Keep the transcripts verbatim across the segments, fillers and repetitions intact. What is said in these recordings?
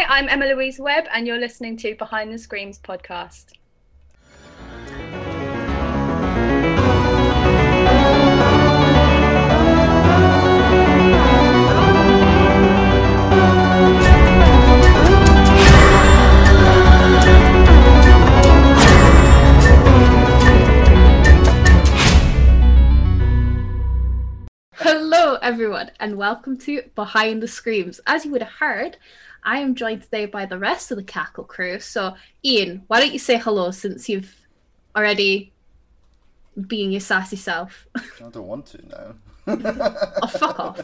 I'm Emma Louise Webb, and you're listening to Behind the Screams podcast. Hello everyone and welcome to Behind the Screams. As you would have heard, I am joined today by the rest of the Cackle crew. So Ian, why don't you say hello since you've already being your sassy self? I don't want to now. Oh, fuck off.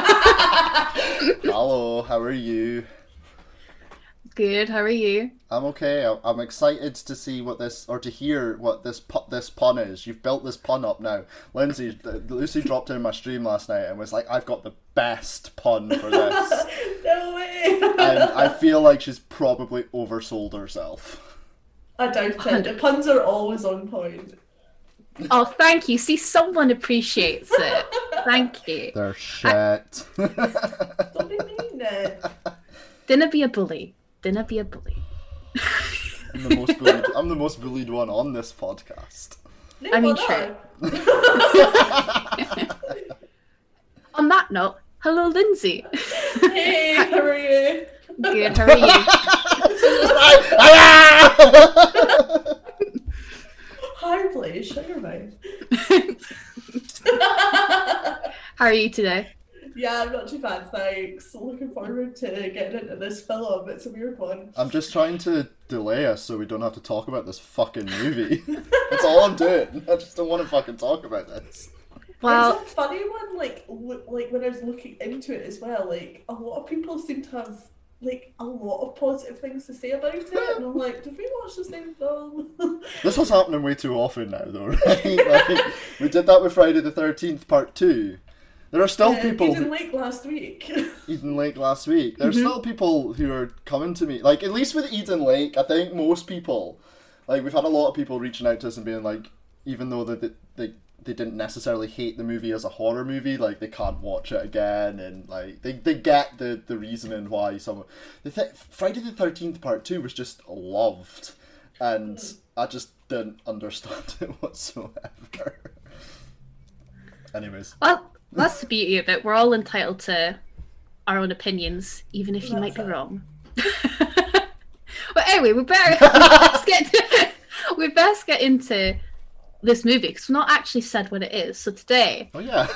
Hello, how are you? Good, how are you? I'm okay. I'm excited to see what this, or to hear what this pu- this pun is. You've built this pun up now. Lindsay, Lucy dropped in my stream last night and was like, I've got the best pun for this. No way! And I feel like she's probably oversold herself. I doubt it. The puns are always on point. Oh, thank you. See, someone appreciates it. Thank you. They're shit. Don't be mean it. Dinna be a bully. Dinna be a bully. I'm the most bullied. I'm the most bullied one on this podcast. No, I mean, well true. On that note, hello, Lindsay. Hey, how are you? Good, how are you? Hi, please, shut your mouth. How are you today? Yeah, I'm not too bad, thanks. Looking forward to getting into this film. It's a weird one. I'm just trying to delay us so we don't have to talk about this fucking movie. That's all I'm doing. I just don't want to fucking talk about this. Well, it's a funny one, like, w- like when I was looking into it as well, like, a lot of people seem to have, like, a lot of positive things to say about it, and I'm like, did we watch the same film? This was happening way too often now, though, right? Like, we did that with Friday the thirteenth Part two. There are still uh, people... Eden Lake last week. Eden Lake last week. There's Mm-hmm. still people who are coming to me, like, at least with Eden Lake, I think most people, like, we've had a lot of people reaching out to us and being like, even though they, they, they didn't necessarily hate the movie as a horror movie, like, they can't watch it again, and, like, they, they get the, the reasoning why someone... The th- Friday the thirteenth Part two was just loved, and I just didn't understand it whatsoever. Anyways. well, that's the beauty of it. We're all entitled to our own opinions, even if you That's might be it. wrong. But anyway, we better let's get to, we best get into this movie because we've not actually said what it is. So today, Oh, yeah.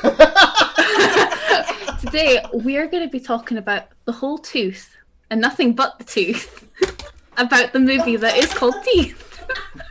today we are going to be talking about the whole tooth and nothing but the tooth. About the movie that is called Teeth.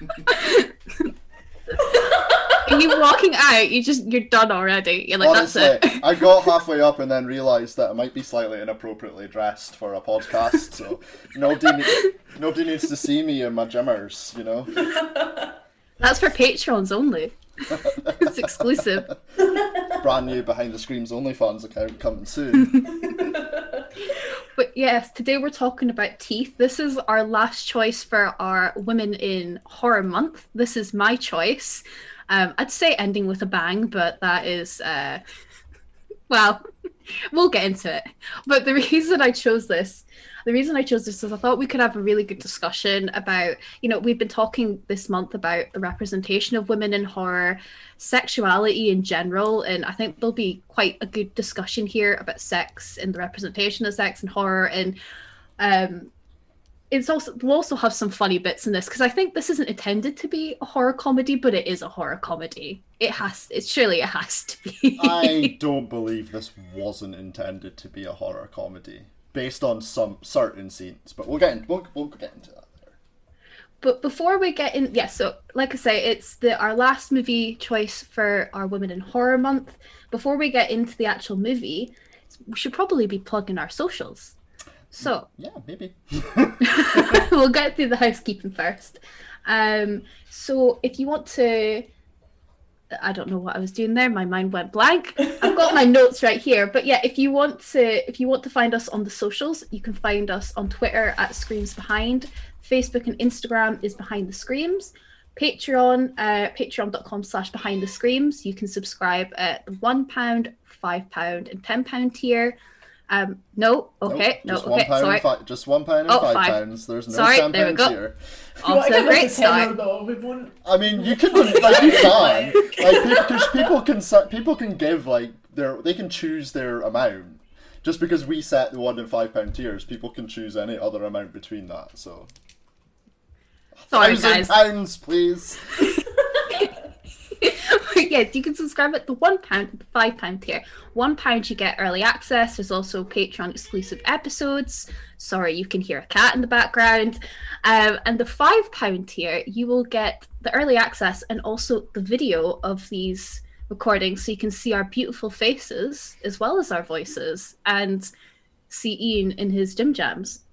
And you walking out, you just you're done already. You're like, Honestly, that's it. I got halfway up and then realised that I might be slightly inappropriately dressed for a podcast, so nobody ne- nobody needs to see me in my jimmers, you know? That's for Patrons only. It's exclusive. Brand new Behind the Screams OnlyFans account coming soon. But yes, today we're talking about Teeth. This is our last choice for our Women in Horror Month. This is my choice. Um, I'd say ending with a bang, but that is, uh, well, we'll get into it. But the reason I chose this, the reason I chose this is I thought we could have a really good discussion about, you know, we've been talking this month about the representation of women in horror, sexuality in general, and I think there'll be quite a good discussion here about sex and the representation of sex in horror, and um, it's also we'll also have some funny bits in this because I think this isn't intended to be a horror comedy, but it is a horror comedy. It has, it's surely it has to be. I don't believe this wasn't intended to be a horror comedy, based on some certain scenes, but we'll get in, we'll, we'll get into that later. But before we get in, yeah, so like I say, it's the our last movie choice for our Women in Horror Month. Before we get into the actual movie, we should probably be plugging our socials. So Yeah, maybe. we'll get through the housekeeping first. Um, so if you want to, I don't know what I was doing there. My mind went blank. I've got my notes right here. But yeah, if you want to, if you want to find us on the socials, you can find us on Twitter at Screams Behind. Facebook and Instagram is Behind the Screams. Patreon, uh, patreon.com slash Behind the Screams. You can subscribe at the one pound, five pound, and ten pound tier. Um, no, okay, Nope, no, just one okay, pound sorry. and fi- just one pound and Oh, five, five. pounds. There's no Sorry, ten there we pounds go. here. You want Off to to a give great us a tenner start. though? We won't. I mean, you can like you can like because people can set people can give like their they can choose their amount. Just because we set the one and five pound tiers, people can choose any other amount between that. So, Sorry, thousand guys. pounds, please. Yes, you can subscribe at the one pound and the five pound tier. One pound you get early access. There's also Patreon exclusive episodes. Sorry, you can hear a cat in the background. Um, and the five pound tier, you will get the early access and also the video of these recordings, so you can see our beautiful faces as well as our voices and see Ian in his gym jams.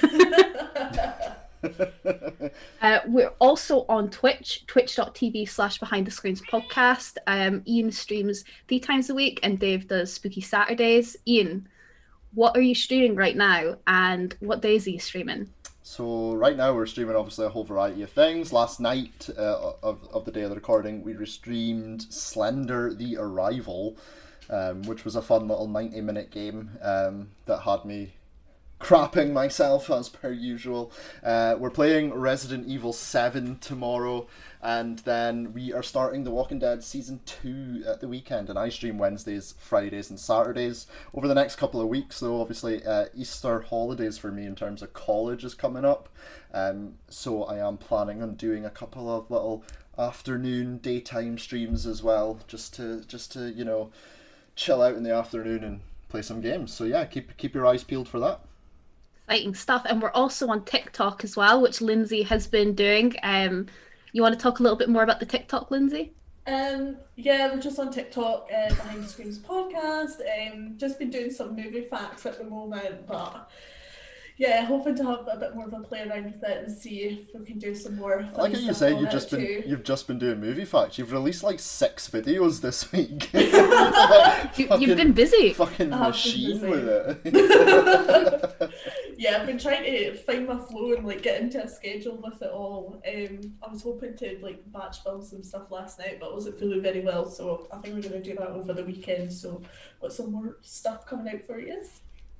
Uh, we're also on Twitch, twitch.tv slash behind the screens podcast. Um, Ian streams three times a week and Dave does spooky Saturdays. Ian, what are you streaming right now and what days are you streaming? So right now we're streaming obviously a whole variety of things. Last night uh, of, of the day of the recording, we streamed Slender the Arrival, um, which was a fun little ninety minute game um, that had me crapping myself as per usual. Uh, we're playing Resident Evil seven tomorrow, and then we are starting The Walking Dead Season two at the weekend, and I stream Wednesdays, Fridays and Saturdays. Over the next couple of weeks, though, obviously uh, Easter holidays for me in terms of college is coming up, um, so I am planning on doing a couple of little afternoon, daytime streams as well, just to, just to you know, chill out in the afternoon and play some games. So yeah, keep keep your eyes peeled for that. Exciting stuff. And we're also on TikTok as well, which Lindsay has been doing. Um, you want to talk a little bit more about the TikTok, Lindsay? Um, yeah, we're just on TikTok, uh, Behind the Screens podcast. Um, just been doing some movie facts at the moment, but yeah, hoping to have a bit more of a play around with it and see if we can do some more. I like how you say you've just been too. you've just been doing movie facts. You've released like six videos this week. You, Fucking- you've been busy. Fucking I have been machine busy. with it. Yeah, I've been trying to find my flow and like get into a schedule with it all. Um, I was hoping to like batch film some stuff last night, but it wasn't feeling very well, so I think we're going to do that over the weekend. So, got some more stuff coming out for you.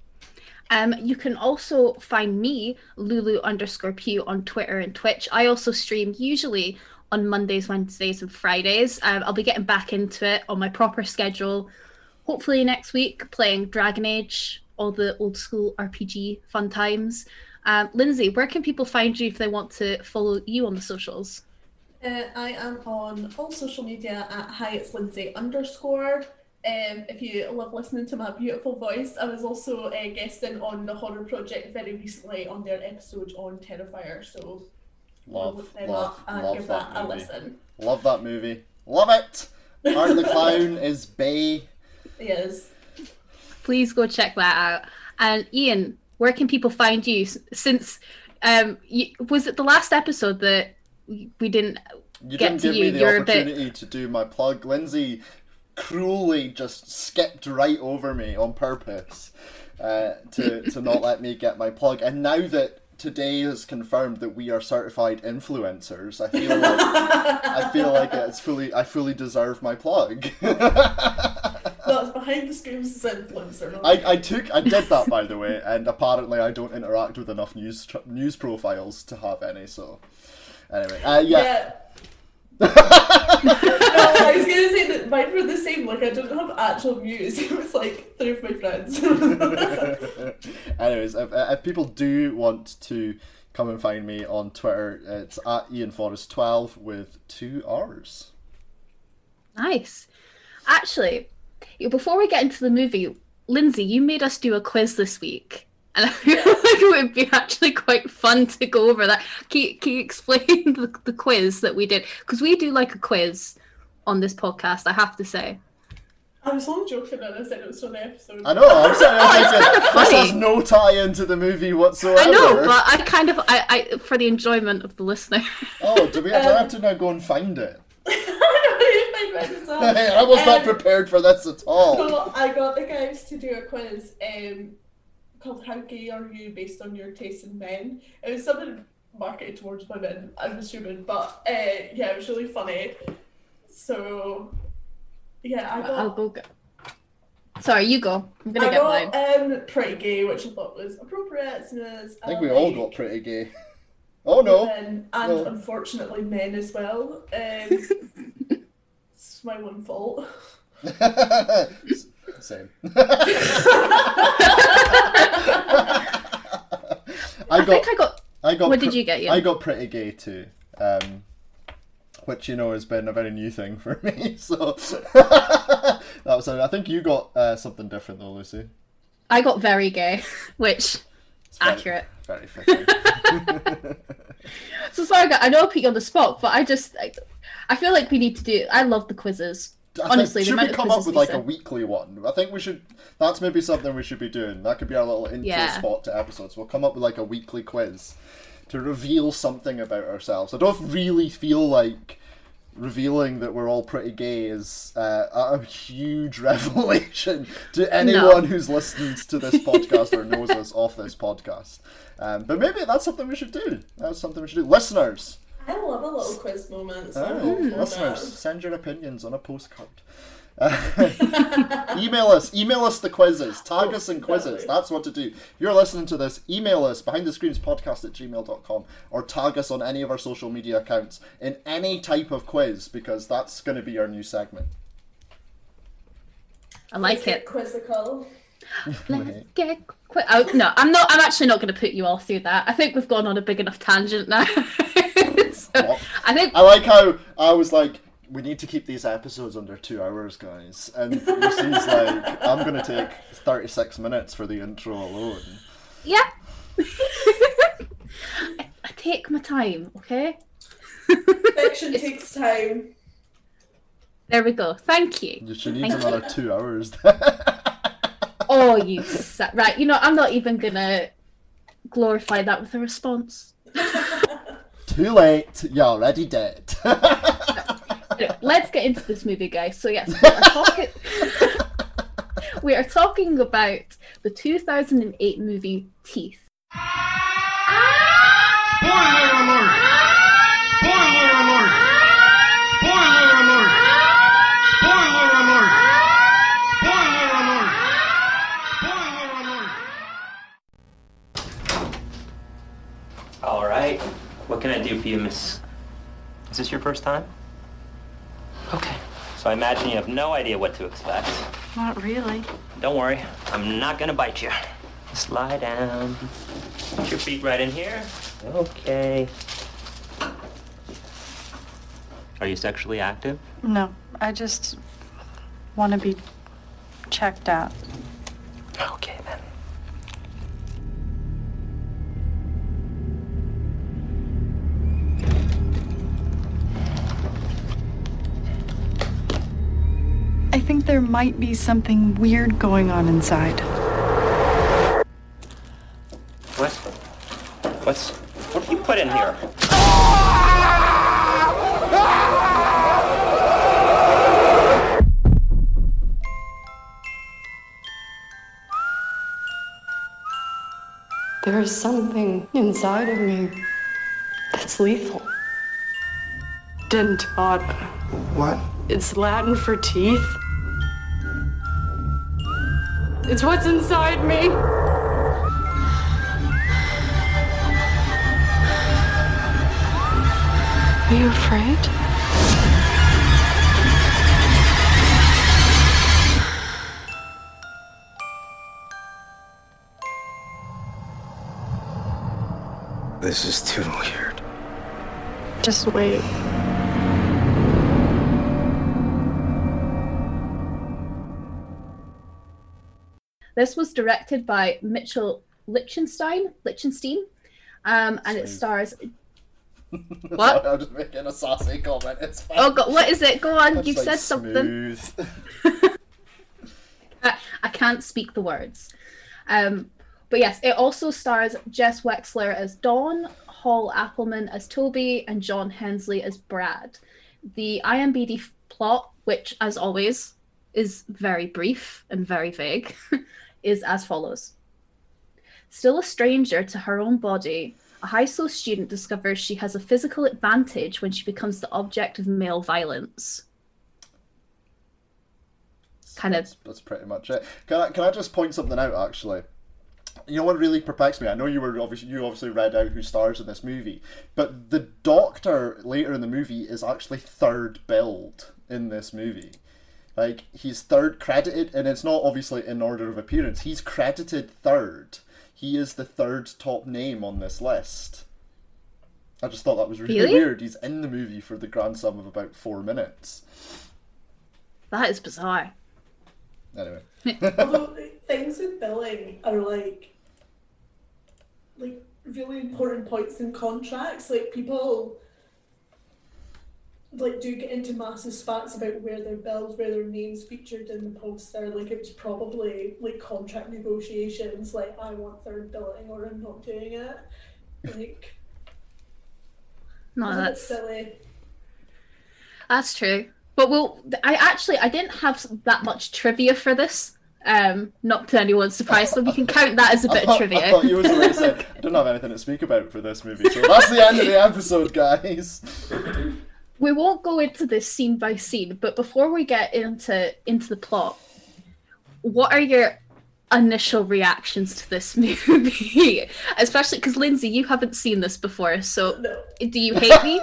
Um, you can also find me, Lulu underscore Pew, on Twitter and Twitch. I also stream usually on Mondays, Wednesdays, and Fridays. Um, I'll be getting back into it on my proper schedule, hopefully next week, playing Dragon Age, all the old school R P G fun times. Um, Lindsay, where can people find you if they want to follow you on the socials? Uh, I am on all social media at hi it's Lindsay underscore. Um, if you love listening to my beautiful voice, I was also uh, guesting on the Horror Project very recently on their episode on Terrifier, so Love, look them love, up and love give that that a movie. listen. Love that movie. Love it. Art the Clown is bae. Yes. Please go check that out. And Ian, where can people find you? S- Since um, you, was it the last episode that we we didn't You get didn't to give you? me the You're a bit. opportunity to do my plug. Lindsay cruelly just skipped right over me on purpose uh, to to not let me get my plug. And now that today has confirmed that we are certified influencers, I feel like I feel like it's fully I fully deserve my plug. No, it's Behind the Screens as influencer. not I, I took I did that, by the way, and apparently I don't interact with enough news tr- news profiles to have any. So anyway, uh, yeah. Yeah. No, I was gonna say that mine were the same. Like I didn't have actual views. It was like three of my friends. Anyways, if, if people do want to come and find me on Twitter, it's at Ian Forrest twelve with two R's. Nice. Actually, before we get into the movie, Lindsay, you made us do a quiz this week. And I feel like it would be actually quite fun to go over that. Can you, can you explain the, the quiz that we did? Because we do like a quiz on this podcast, I have to say. I was only joking and I said it was for the episode. I know, I'm saying Oh, it's kind of this funny. has no tie into the movie whatsoever. I know, but I kind of, I, I for the enjoyment of the listener. Oh, do we do I have to now go and find it? I know, my friend as well. I was not Um, prepared for this at all. So I got the guys to do a quiz um, called How Gay Are You Based on Your Taste in Men. It was something marketed towards women, I'm assuming, but uh, yeah, it was really funny. So yeah, I got I'll go get. Sorry, you go. I'm gonna I get mine. got um, Pretty Gay, which I thought was appropriate. As soon as I think we all got pretty gay. Oh no! Men, and No. unfortunately men as well. Um, it's my one fault. Same. I I got. think I got. I got. What pr- did you get, Ian? I got pretty gay too. Um, which you know has been a very new thing for me. So that was. I think you got uh, something different though, Lucy. I got very gay, which It's very, accurate. Very fitting. So sorry, guys, I know I put you on the spot, but I just I, I feel like we need to do. I love the quizzes. I Honestly, think, the should amount we of come up quizzes with we like a send. weekly one? I think we should. That's maybe something we should be doing. That could be our little intro Yeah. spot to episodes. We'll come up with like a weekly quiz to reveal something about ourselves. I don't really feel like revealing that we're all pretty gay is uh, a huge revelation to anyone who's listened to this podcast or knows us off this podcast. Um, but maybe that's something we should do. That's something we should do. Listeners, I love a little quiz moment. So oh, I'm all for listeners, that. send your opinions on a postcard. Uh, email us, email us the quizzes, tag Oh, us in quizzes. definitely. That's what to do. If you're listening to this, email us behind the screens podcast at gmail dot com or tag us on any of our social media accounts in any type of quiz because that's going to be our new segment. I like Let's it. get quizzical. Let's get quick. Oh, no, I'm not. I'm actually not going to put you all through that. I think we've gone on a big enough tangent now. So, What? I think I like how I was like, we need to keep these episodes under two hours, guys. And Lucy's like, I'm going to take thirty-six minutes for the intro alone. yeah. I, I take my time, okay? Fiction takes time. There we go. Thank you. She needs Thank another two hours. Oh, you sa- right. You know, I'm not even gonna glorify that with a response. Too late, you're already dead. Anyway, let's get into this movie, guys. So yes, we are talking. We are talking about the two thousand eight movie Teeth. Spoiler alert! Spoiler alert! Spoiler alert! Spoiler alert! Spoiler alert! Spoiler alert! All right. What can I do for you, miss? Is this your first time? Okay. So I imagine you have no idea what to expect. Not really. Don't worry. I'm not gonna bite you. Just lie down. Put your feet right in here. Okay. Are you sexually active? No, I just want to be checked out. Okay, then. I think there might be something weird going on inside. What? What's... What have you put in here? There is something inside of me that's lethal. Dentata. What? It's Latin for teeth. It's what's inside me. Are you afraid? This is too weird. Just wait. This was directed by Mitchell Lichtenstein, Lichtenstein, um, and it stars. What? I'm just making a sassy comment. It's fine. Oh God, what is it? Go on, That's you've like said something. smooth. I, I can't speak the words. Um, but yes, it also stars Jess Wexler as Dawn, Hall Appleman as Toby, and John Hensley as Brad. The I M D B plot, which, as always, is very brief and very vague, is as follows. Still a stranger to her own body, a high school student discovers she has a physical advantage when she becomes the object of male violence. kind of... That's, that's pretty much it. Can I, can I just point something out, actually? You know what really perplexed me? I know you were obviously you obviously read out who stars in this movie, but the Doctor later in the movie is actually third billed in this movie. Like, he's third credited, and it's not obviously in order of appearance. He's credited third. He is the third top name on this list. I just thought that was really, really? weird. He's in the movie for the grand sum of about four minutes. That is bizarre. Anyway. Although things with billing are like, like really important points in contracts. Like, people like do get into massive spats about where they're billed, where their name's featured in the poster. Like, it was probably like contract negotiations. Like, I want third billing, or I'm not doing it. Like, no, that's silly. That's true. But well, I actually I didn't have that much trivia for this. Um, not to anyone's surprise, so we can count that as a bit thought, of trivia. I thought you were going to say I don't have anything to speak about for this movie, so that's the end of the episode, guys. We won't go into this scene by scene, but before we get into into the plot, what are your initial reactions to this movie? Especially because, Lindsay, you haven't seen this before, so no. Do you hate me?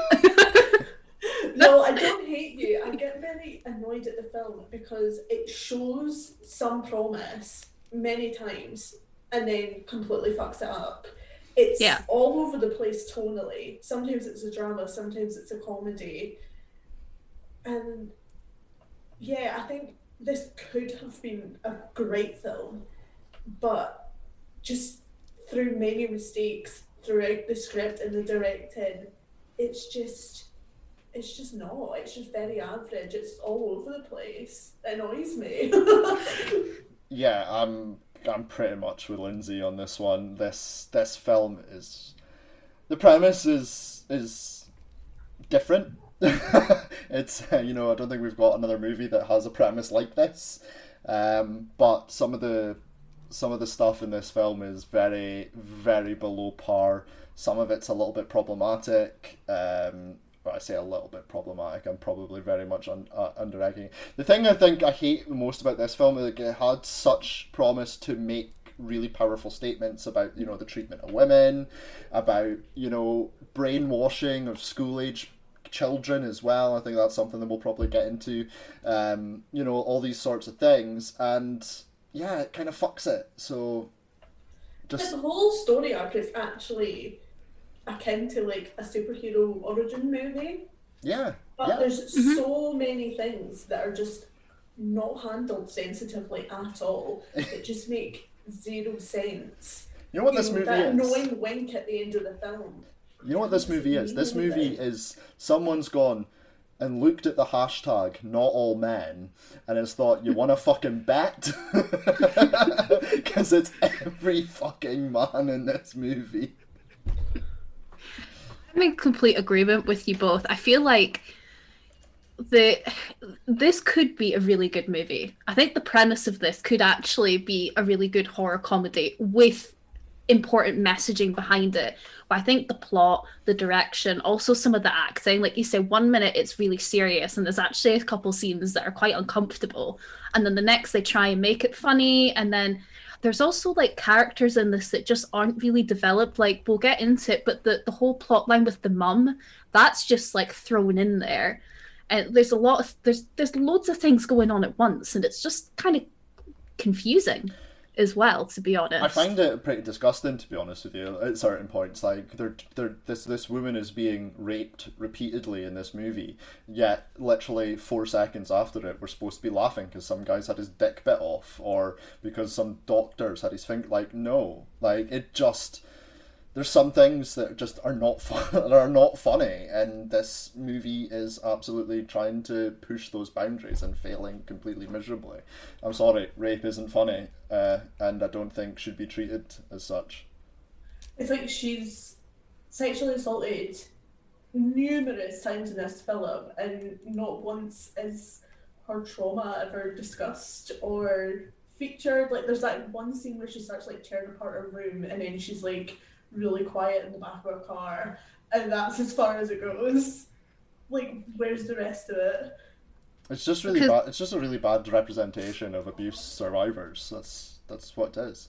No, I don't hate you. I get very annoyed at the film because it shows some promise many times and then completely fucks it up. It's yeah. all over the place tonally. Sometimes it's a drama, sometimes it's a comedy. And yeah, I think this could have been a great film, but just through many mistakes throughout the script and the directing, it's just it's just not. It's just very average. It's all over the place. It annoys me. Yeah, I'm I'm pretty much with Lindsay on this one. This this film is, the premise is is different. It's uh, you know, I don't think we've got another movie that has a premise like this. Um, but some of the some of the stuff in this film is very very below par. Some of it's a little bit problematic. Um, well, I say a little bit problematic. I'm probably very much un- uh, under-egging. The thing I think I hate the most about this film is that it had such promise to make really powerful statements about, you know, the treatment of women, about, you know, brainwashing of school-age children as well. I think that's something that we'll probably get into. Um, you know, all these sorts of things. And, yeah, it kind of fucks it. So, just... The whole story arc is actually akin to like a superhero origin movie. Yeah. But yeah. there's Mm-hmm. so many things that are just not handled sensitively at all. That just make zero sense. You know what you this know, movie that is? annoying wink at the end of the film. You know what this movie is? This movie is someone's gone and looked at the hashtag not all men and has thought, you want to fucking bet? Because it's every fucking man in this movie. I'm in complete agreement with you both. I feel like the this could be a really good movie. I think the premise of this could actually be a really good horror comedy with important messaging behind it. But I think the plot, the direction, also some of the acting, like you say, one minute it's really serious and there's actually a couple scenes that are quite uncomfortable, and then the next they try and make it funny, and then there's also like characters in this that just aren't really developed. Like, we'll get into it, but the, the whole plot line with the mum, that's just like thrown in there. And there's a lot of, there's there's loads of things going on at once, and it's just kind of confusing as well, to be honest. I find it pretty disgusting, to be honest with you, at certain points. Like, they're, they're, this this woman is being raped repeatedly in this movie, yet literally four seconds after it, we're supposed to be laughing because some guy's had his dick bit off, or because some doctor's had his finger. Like, no, like, it just... There's some things that just are not fun, are not funny, and this movie is absolutely trying to push those boundaries and failing completely miserably. I'm sorry, rape isn't funny, uh, and I don't think should be treated as such. It's like she's sexually assaulted numerous times in this film, and not once is her trauma ever discussed or featured. Like, there's that one scene where she starts like tearing apart her room, and then she's like really quiet in the back of her car, and that's as far as it goes. Like, where's the rest of it? It's just really Because- bad. It's just a really bad representation of abuse survivors. That's that's what it is.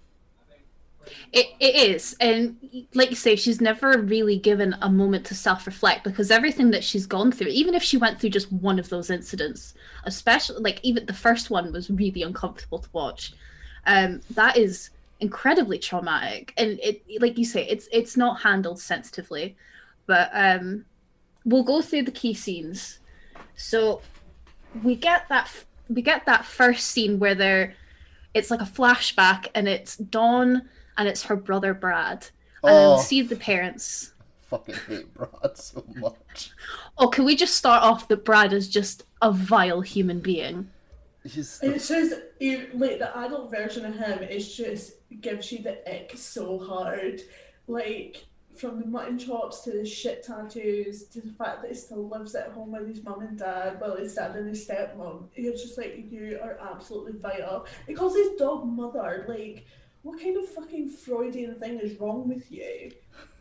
It, it is, and like you say, she's never really given a moment to self-reflect, because everything that she's gone through, even if she went through just one of those incidents, especially like even the first one was really uncomfortable to watch, um that is incredibly traumatic, and it, like you say, it's it's not handled sensitively. But um we'll go through the key scenes. So we get that we get that first scene where they're it's like a flashback, and it's Dawn and it's her brother Brad, and Oh. we'll see the parents. Fucking hate Brad so much. Oh, can we just start off that Brad is just a vile human being? He's It's just, you, like, the adult version of him is just gives you the ick so hard. Like, from the mutton chops to the shit tattoos to the fact that he still lives at home with his mum and dad while his dad and his stepmom. It's just like, you are absolutely vile. He calls his dog mother. Like, what kind of fucking Freudian thing is wrong with you?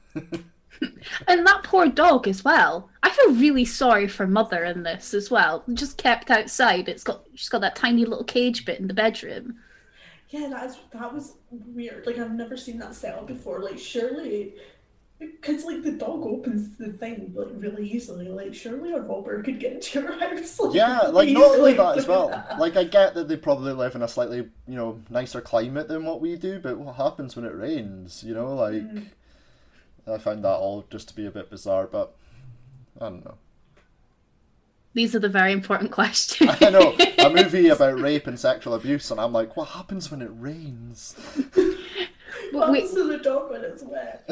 And that poor dog as well. I feel really sorry for Mother in this as well. Just kept outside. It's got she's got that tiny little cage bit in the bedroom. Yeah, that, is, that was weird. Like, I've never seen that set up before. Like, surely... Because, like, the dog opens the thing, like, really easily. Like, surely a robber could get into your house. Like, yeah, like not only easily. that as well. Like I get that they probably live in a slightly you know nicer climate than what we do, but what happens when it rains? You know, like Mm. I found that all just to be a bit bizarre, but I don't know. These are the very important questions. I know, a movie about rape and sexual abuse, and I'm like, what happens when it rains? But What we, happens to the dog when it's wet?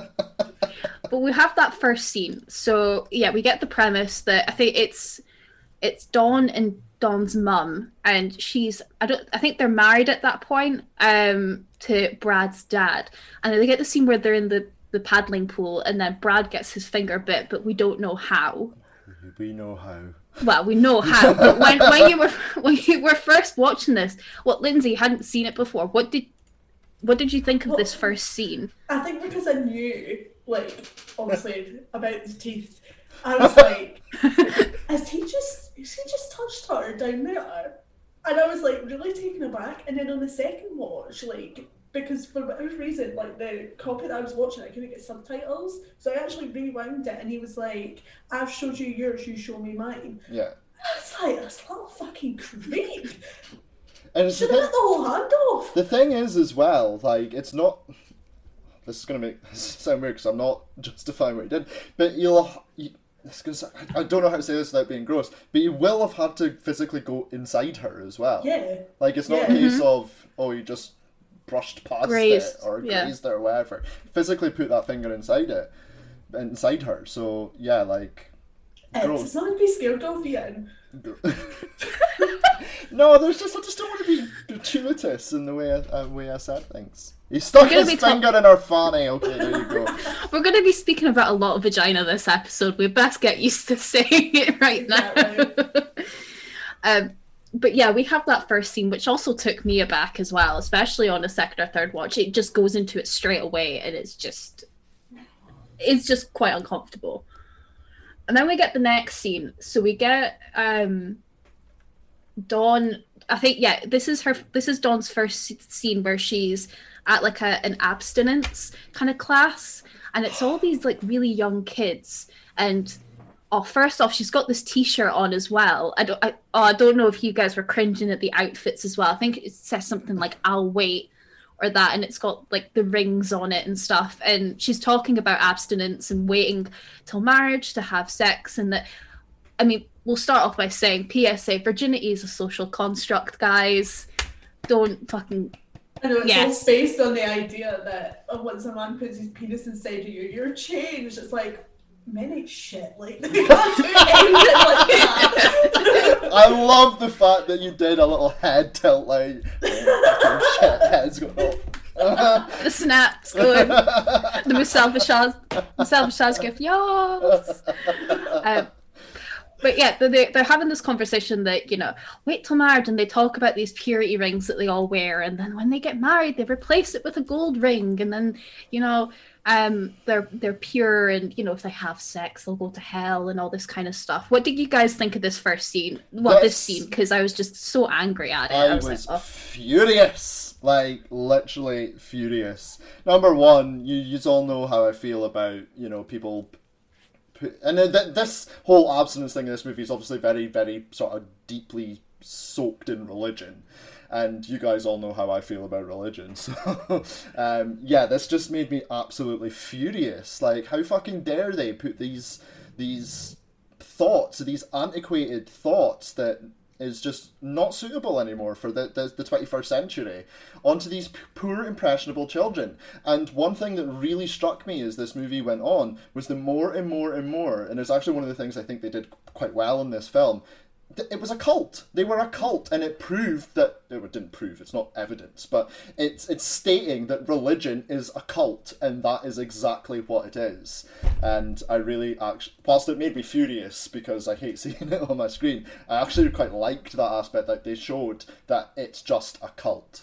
but we have that first scene. So yeah, we get the premise that I think it's it's Dawn and Dawn's mum, and she's I don't I think they're married at that point um to Brad's dad, and then they get the scene where they're in the the paddling pool, and then Brad gets his finger bit, but we don't know how. We know how. Well, we know how, but when, when you were when you were first watching this, what Lindsay hadn't seen it before. What did what did you think of this first scene? I think because I knew, like, obviously, about the teeth, I was like, has he just, has he just touched her down there? And I was, like, really taken aback. And then on the second watch, like, because for whatever reason, like, the copy that I was watching, I couldn't get subtitles. So I actually rewound it, and he was like, I've showed you yours, you show me mine. Yeah. I was like, this little fucking creep. And it's the Should have thing, let the whole hand off. the thing is as well, like, it's not... This is going to make this sound weird because I'm not justifying what he did, but you'll... You, it's gonna sound, I don't know how to say this without being gross, but you will have had to physically go inside her as well. Yeah. Like, it's not Yeah. a case of, oh, you just brushed past Grazed, it or yeah. grazed it or whatever. Physically put that finger inside it, inside her. So, yeah, like... It's, gross. it's nothing to be scared of, Ian. No, there's just I just don't want to be gratuitous in the way I, uh, way I said things. He stuck We're gonna his be talk- finger in her fanny. Okay, there you go. We're going to be speaking about a lot of vagina this episode. We best get used to saying it right now. Yeah, um, but yeah, we have that first scene, which also took me aback as well, especially on a second or third watch. It just goes into it straight away, and it's just, it's just quite uncomfortable. And then we get the next scene. So we get um, Dawn. I think yeah, this is her. This is Dawn's first scene where she's at like a an abstinence kind of class, and it's all these like really young kids. And oh, first off, she's got this T-shirt on as well. I don't. I, oh, I don't know if you guys were cringing at the outfits as well. I think it says something like "I'll wait" or that, and it's got like the rings on it and stuff. And she's talking about abstinence and waiting till marriage to have sex, and that. I mean, we'll start off by saying P S A: virginity is a social construct, guys. Don't fucking. I know, it's Yes. all based on the idea that uh, once a man puts his penis inside of you, you're changed. It's like, men ain't shit. Like, they can't do anything like that. I love the fact that you did a little head tilt, like oh, shit, heads going up. The snaps going. The Michelle Visage, Michelle Visage gift, yes. Um, but yeah, they they're having this conversation that, you know, wait till marriage, and they talk about these purity rings that they all wear, and then when they get married, they replace it with a gold ring, and then, you know, um they're they're pure, and you know, if they have sex they'll go to hell and all this kind of stuff. What did you guys think of this first scene? Well, this, this scene, because I was just so angry at it. I, I was, was like, oh. furious, like literally furious. Number one, you you all know how I feel about, you know, people. And th- this whole abstinence thing in this movie is obviously very, very sort of deeply soaked in religion. And you guys all know how I feel about religion. So, um, yeah, this just made me absolutely furious. Like, how fucking dare they put these these thoughts, these antiquated thoughts that is just not suitable anymore for the, the, the twenty-first century onto these p- poor, impressionable children. And one thing that really struck me as this movie went on was the more and more and more, and it's actually one of the things I think they did quite well in this film, it was a cult. They were a cult, and it proved that it didn't prove. It's not evidence, but it's it's stating that religion is a cult, and that is exactly what it is. And I really actually, whilst it made me furious because I hate seeing it on my screen, I actually quite liked that aspect that they showed that it's just a cult.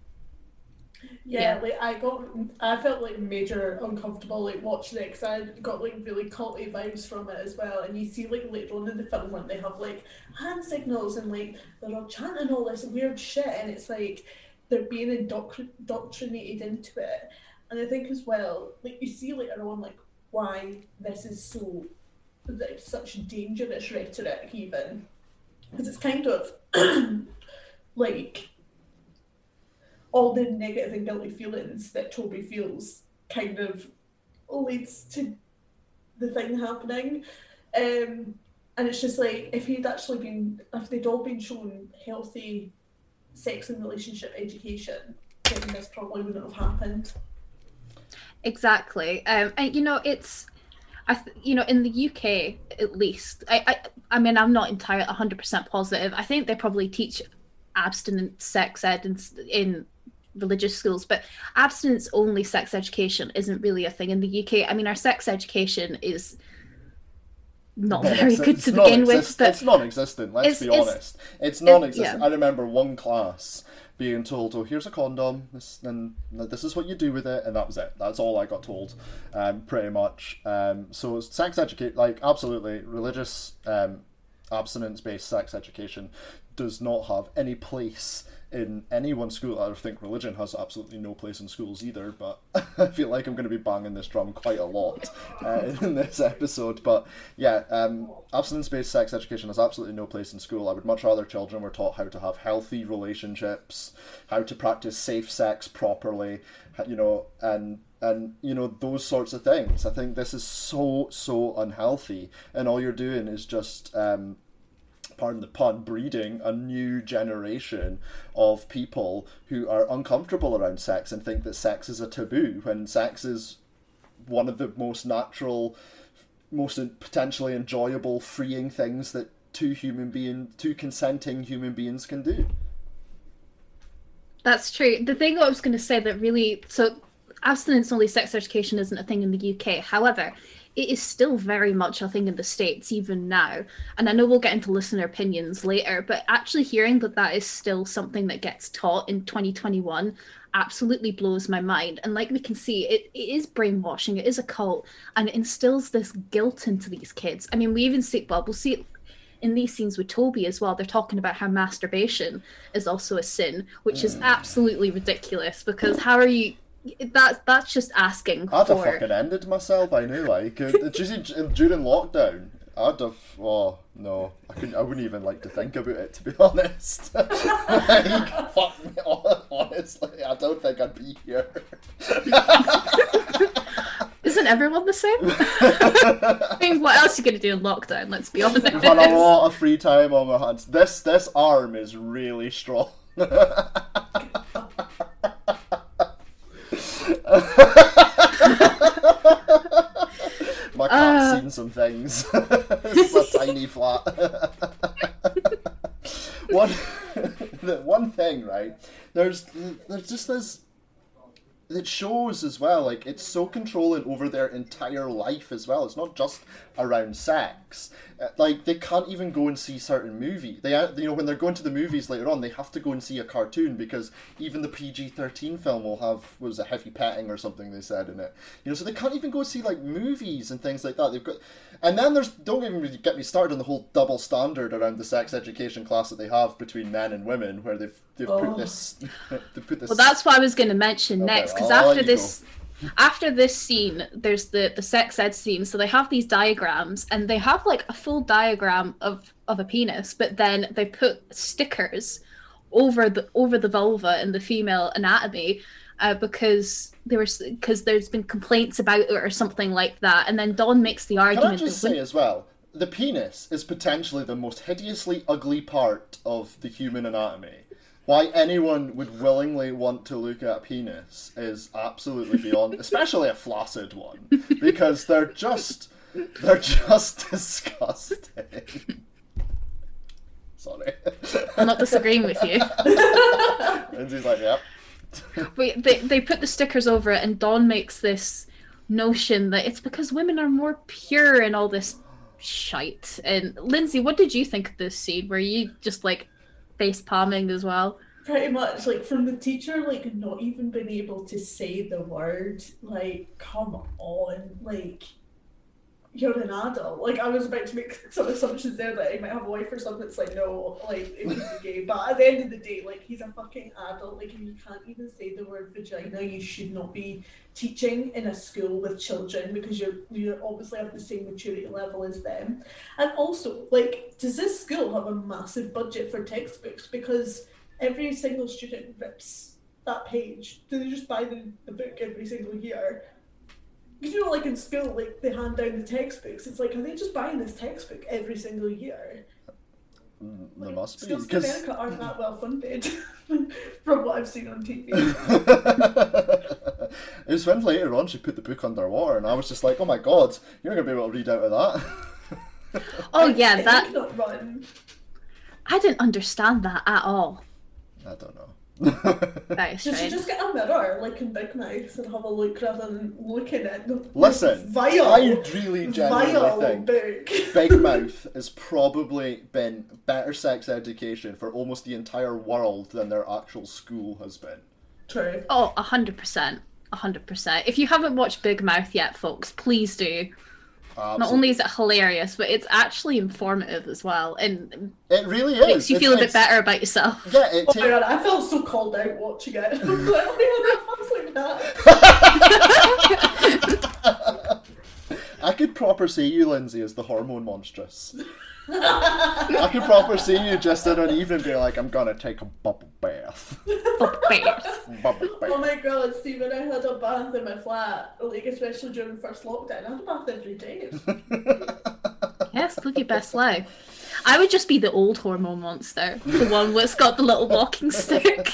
Yeah, yeah, like I got, I felt like major uncomfortable like watching it because I got like really culty vibes from it as well. And you see like later on in the film when they have like hand signals and like they're all chanting all this weird shit, and it's like they're being indoctr- indoctrinated into it. And I think as well, like you see later on like why this is so like such dangerous rhetoric even, because it's kind of like all the negative and guilty feelings that Toby feels kind of leads to the thing happening. Um, and it's just like, if he'd actually been, if they'd all been shown healthy sex and relationship education, then this probably wouldn't have happened. Exactly. Um, and you know, it's, I th- you know, in the U K at least, I, I, I mean, I'm not entirely one hundred percent positive. I think they probably teach abstinent sex ed in, in religious schools, but abstinence only sex education isn't really a thing in the U K. I mean, our sex education is not very good to begin with. But it's non-existent, let's it's, be it's, honest. It's non-existent. It, yeah. I remember one class being told, oh, here's a condom, this, and this is what you do with it, and that was it. That's all I got told, um, pretty much. Um, so sex education, like, absolutely, religious um, abstinence-based sex education does not have any place in anyone's school. I think religion has absolutely no place in schools either, but I feel like I'm going to be banging this drum quite a lot uh, in this episode. But yeah, um, abstinence-based sex education has absolutely no place in school. I would much rather children were taught how to have healthy relationships, how to practice safe sex properly, you know, and and you know, those sorts of things. I think this is so, so unhealthy, and all you're doing is just um pardon the pun, breeding a new generation of people who are uncomfortable around sex and think that sex is a taboo, when sex is one of the most natural, most potentially enjoyable, freeing things that two human being, two consenting human beings can do. That's true. The thing I was going to say that really, so abstinence only sex education isn't a thing in the U K. However, it is still very much a thing in the States even now. And I know we'll get into listener opinions later, but actually hearing that that is still something that gets taught in twenty twenty-one absolutely blows my mind. And like we can see, it, it is brainwashing, it is a cult, and it instills this guilt into these kids. I mean, we even see, well, we'll see it in these scenes with Toby as well. They're talking about how masturbation is also a sin, which is absolutely ridiculous, because how are you... That's that's just asking I'd for... have fucking ended myself, I knew, like, uh, during lockdown, I'd have, oh, no, I couldn't, I wouldn't even like to think about it, to be honest. Like, fuck me, honestly, I don't think I'd be here. Isn't everyone the same? I mean, what else are you going to do in lockdown, let's be honest. We've had a lot of free time on my hands. This, this arm is really strong. My cat's uh... seen some things. It's a tiny flat. one, the one thing, right? There's, there's just this it shows as well, like, it's so controlling over their entire life as well. It's not just around sex. Uh, Like, they can't even go and see certain movie. They, uh, you know, when they're going to the movies later on, they have to go and see a cartoon because even the P G thirteen film will have, what was it, heavy petting or something they said in it. You know, so they can't even go see, like, movies and things like that. They've got, and then there's, don't even really get me started on the whole double standard around the sex education class that they have between men and women, where they've they've Oh. put this, they put this. Well, that's what I was going to mention Okay, next, because I'll let after you this, after this scene, there's the the sex ed scene. So they have these diagrams, and they have like a full diagram of of a penis, but then they put stickers over the over the vulva and the female anatomy, uh, because there was because there's been complaints about it or something like that. And then Dawn makes the Can argument I just that say when- as well, the penis is potentially the most hideously ugly part of the human anatomy. Why anyone would willingly want to look at a penis is absolutely beyond, especially a flaccid one, because they're just, they're just disgusting. Sorry. I'm not disagreeing with you. Lindsay's like, yep. Wait, they they put the stickers over it, and Dawn makes this notion that it's because women are more pure and all this shite. And Lindsay, what did you think of this scene? Were you just like face palming as well? Pretty much, like, from the teacher, like, not even being able to say the word, like, come on, like, you're an adult. Like, I was about to make some assumptions there that he might have a wife or something. It's like, no, like, it could be gay. But at the end of the day, like, he's a fucking adult. Like, if you can't even say the word vagina, you should not be teaching in a school with children, because you're you obviously have the same maturity level as them. And also, like, does this school have a massive budget for textbooks? Because every single student rips that page. Do they just buy the, the book every single year? Because, you know, like in school, like, they hand down the textbooks. It's like, are they just buying this textbook every single year? Mm, There Like, must be. schools in 'cause- America aren't that well funded, from what I've seen on T V. It was when later on she put the book underwater, and I was just like, oh my god, you're going to be able to read out of that. Oh yeah, I that think not run. I didn't understand that at all. I don't know. That is Should she strange. just get a mirror, like in Big Mouth, and have a look rather than looking at the Listen, vile, I really genuinely vile think book. Big Mouth has probably been better sex education for almost the entire world than their actual school has been. True. Oh, a hundred percent, a hundred percent. If you haven't watched Big Mouth yet, folks, please do. Not Absolutely. only is it hilarious, but it's actually informative as well, and It really is. makes you It's- feel a bit it's- better about yourself. Yeah, it Oh ta- my god, I felt so called out watching it. I was like, oh my god, I was like that. I could proper see you, Lindsay, as the hormone monstrous. I could proper see you just in an evening being like, I'm gonna take a bubble bath. Oh, bears. Bubble Oh bath. my god, Stephen, I had a bath in my flat, like especially during the first lockdown. I had a bath every day. Yes, live your best life. I would just be the old hormone monster, the one that's got the little walking stick.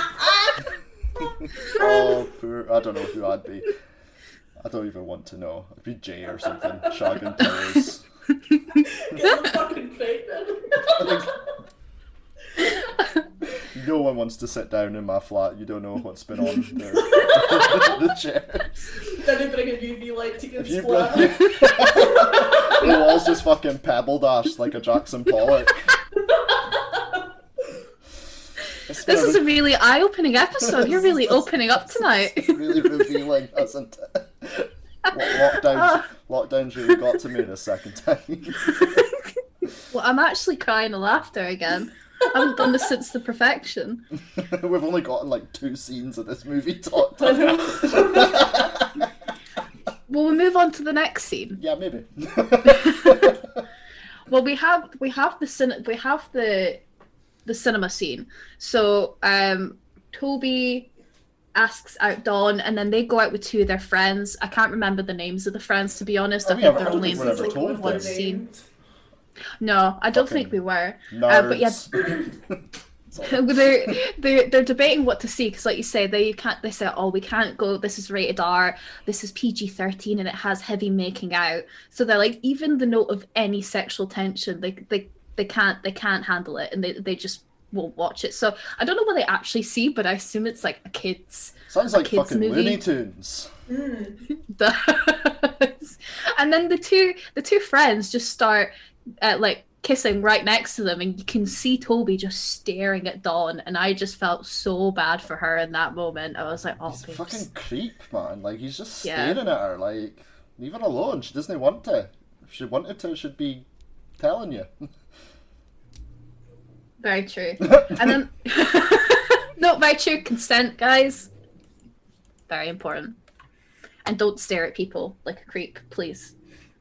Oh, poor. I don't know who I'd be. I don't even want to know. I'd be Jay or something, shagging pillows. Get fucking pregnant. No one wants to sit down in my flat. You don't know what's been on the, the chairs. Then they bring a U V light to get If you bring, splat. the walls just fucking pebble dashed like a Jackson Pollock. It's been This a is a really eye-opening episode. You're really opening up tonight. really revealing, hasn't it? Lo- Lockdown's, lockdown's really got to me the second time. Well, I'm actually crying of laughter again. I haven't done this since The Perfection. We've only gotten like two scenes of this movie talked about. Well, we'll move on to the next scene. Yeah, maybe. Well, we have we have the cin- we have the the cinema scene. So, um, Toby asks out Dawn, and then they go out with two of their friends. I can't remember the names of the friends, to be honest. I Oh, think yeah, they're I don't only think in we're ever told one this. scene. No, I don't Fucking think we were. Nerds. Uh, but yeah, they're, they're they're debating what to see, because like you say, they can't they say, oh, we can't go, this is rated R, this is P G thirteen, and it has heavy making out. So they're like, even the note of any sexual tension, they they, they can't they can't handle it, and they, they just won't watch it. So I don't know what they actually see, but I assume it's like a kids. Sounds a like kids fucking movie. Looney Tunes. Mm. Does. And then the two the two friends just start uh, like kissing right next to them, and you can see Toby just staring at Dawn, and I just felt so bad for her in that moment. I was like, oh, He's a babes. fucking creep, man. Like, he's just Yeah. staring at her. Like, leave her alone. She doesn't want to. If she wanted to, she'd be telling you. Very true. And then no, very true. Consent, guys. Very important. And don't stare at people like a creep, please.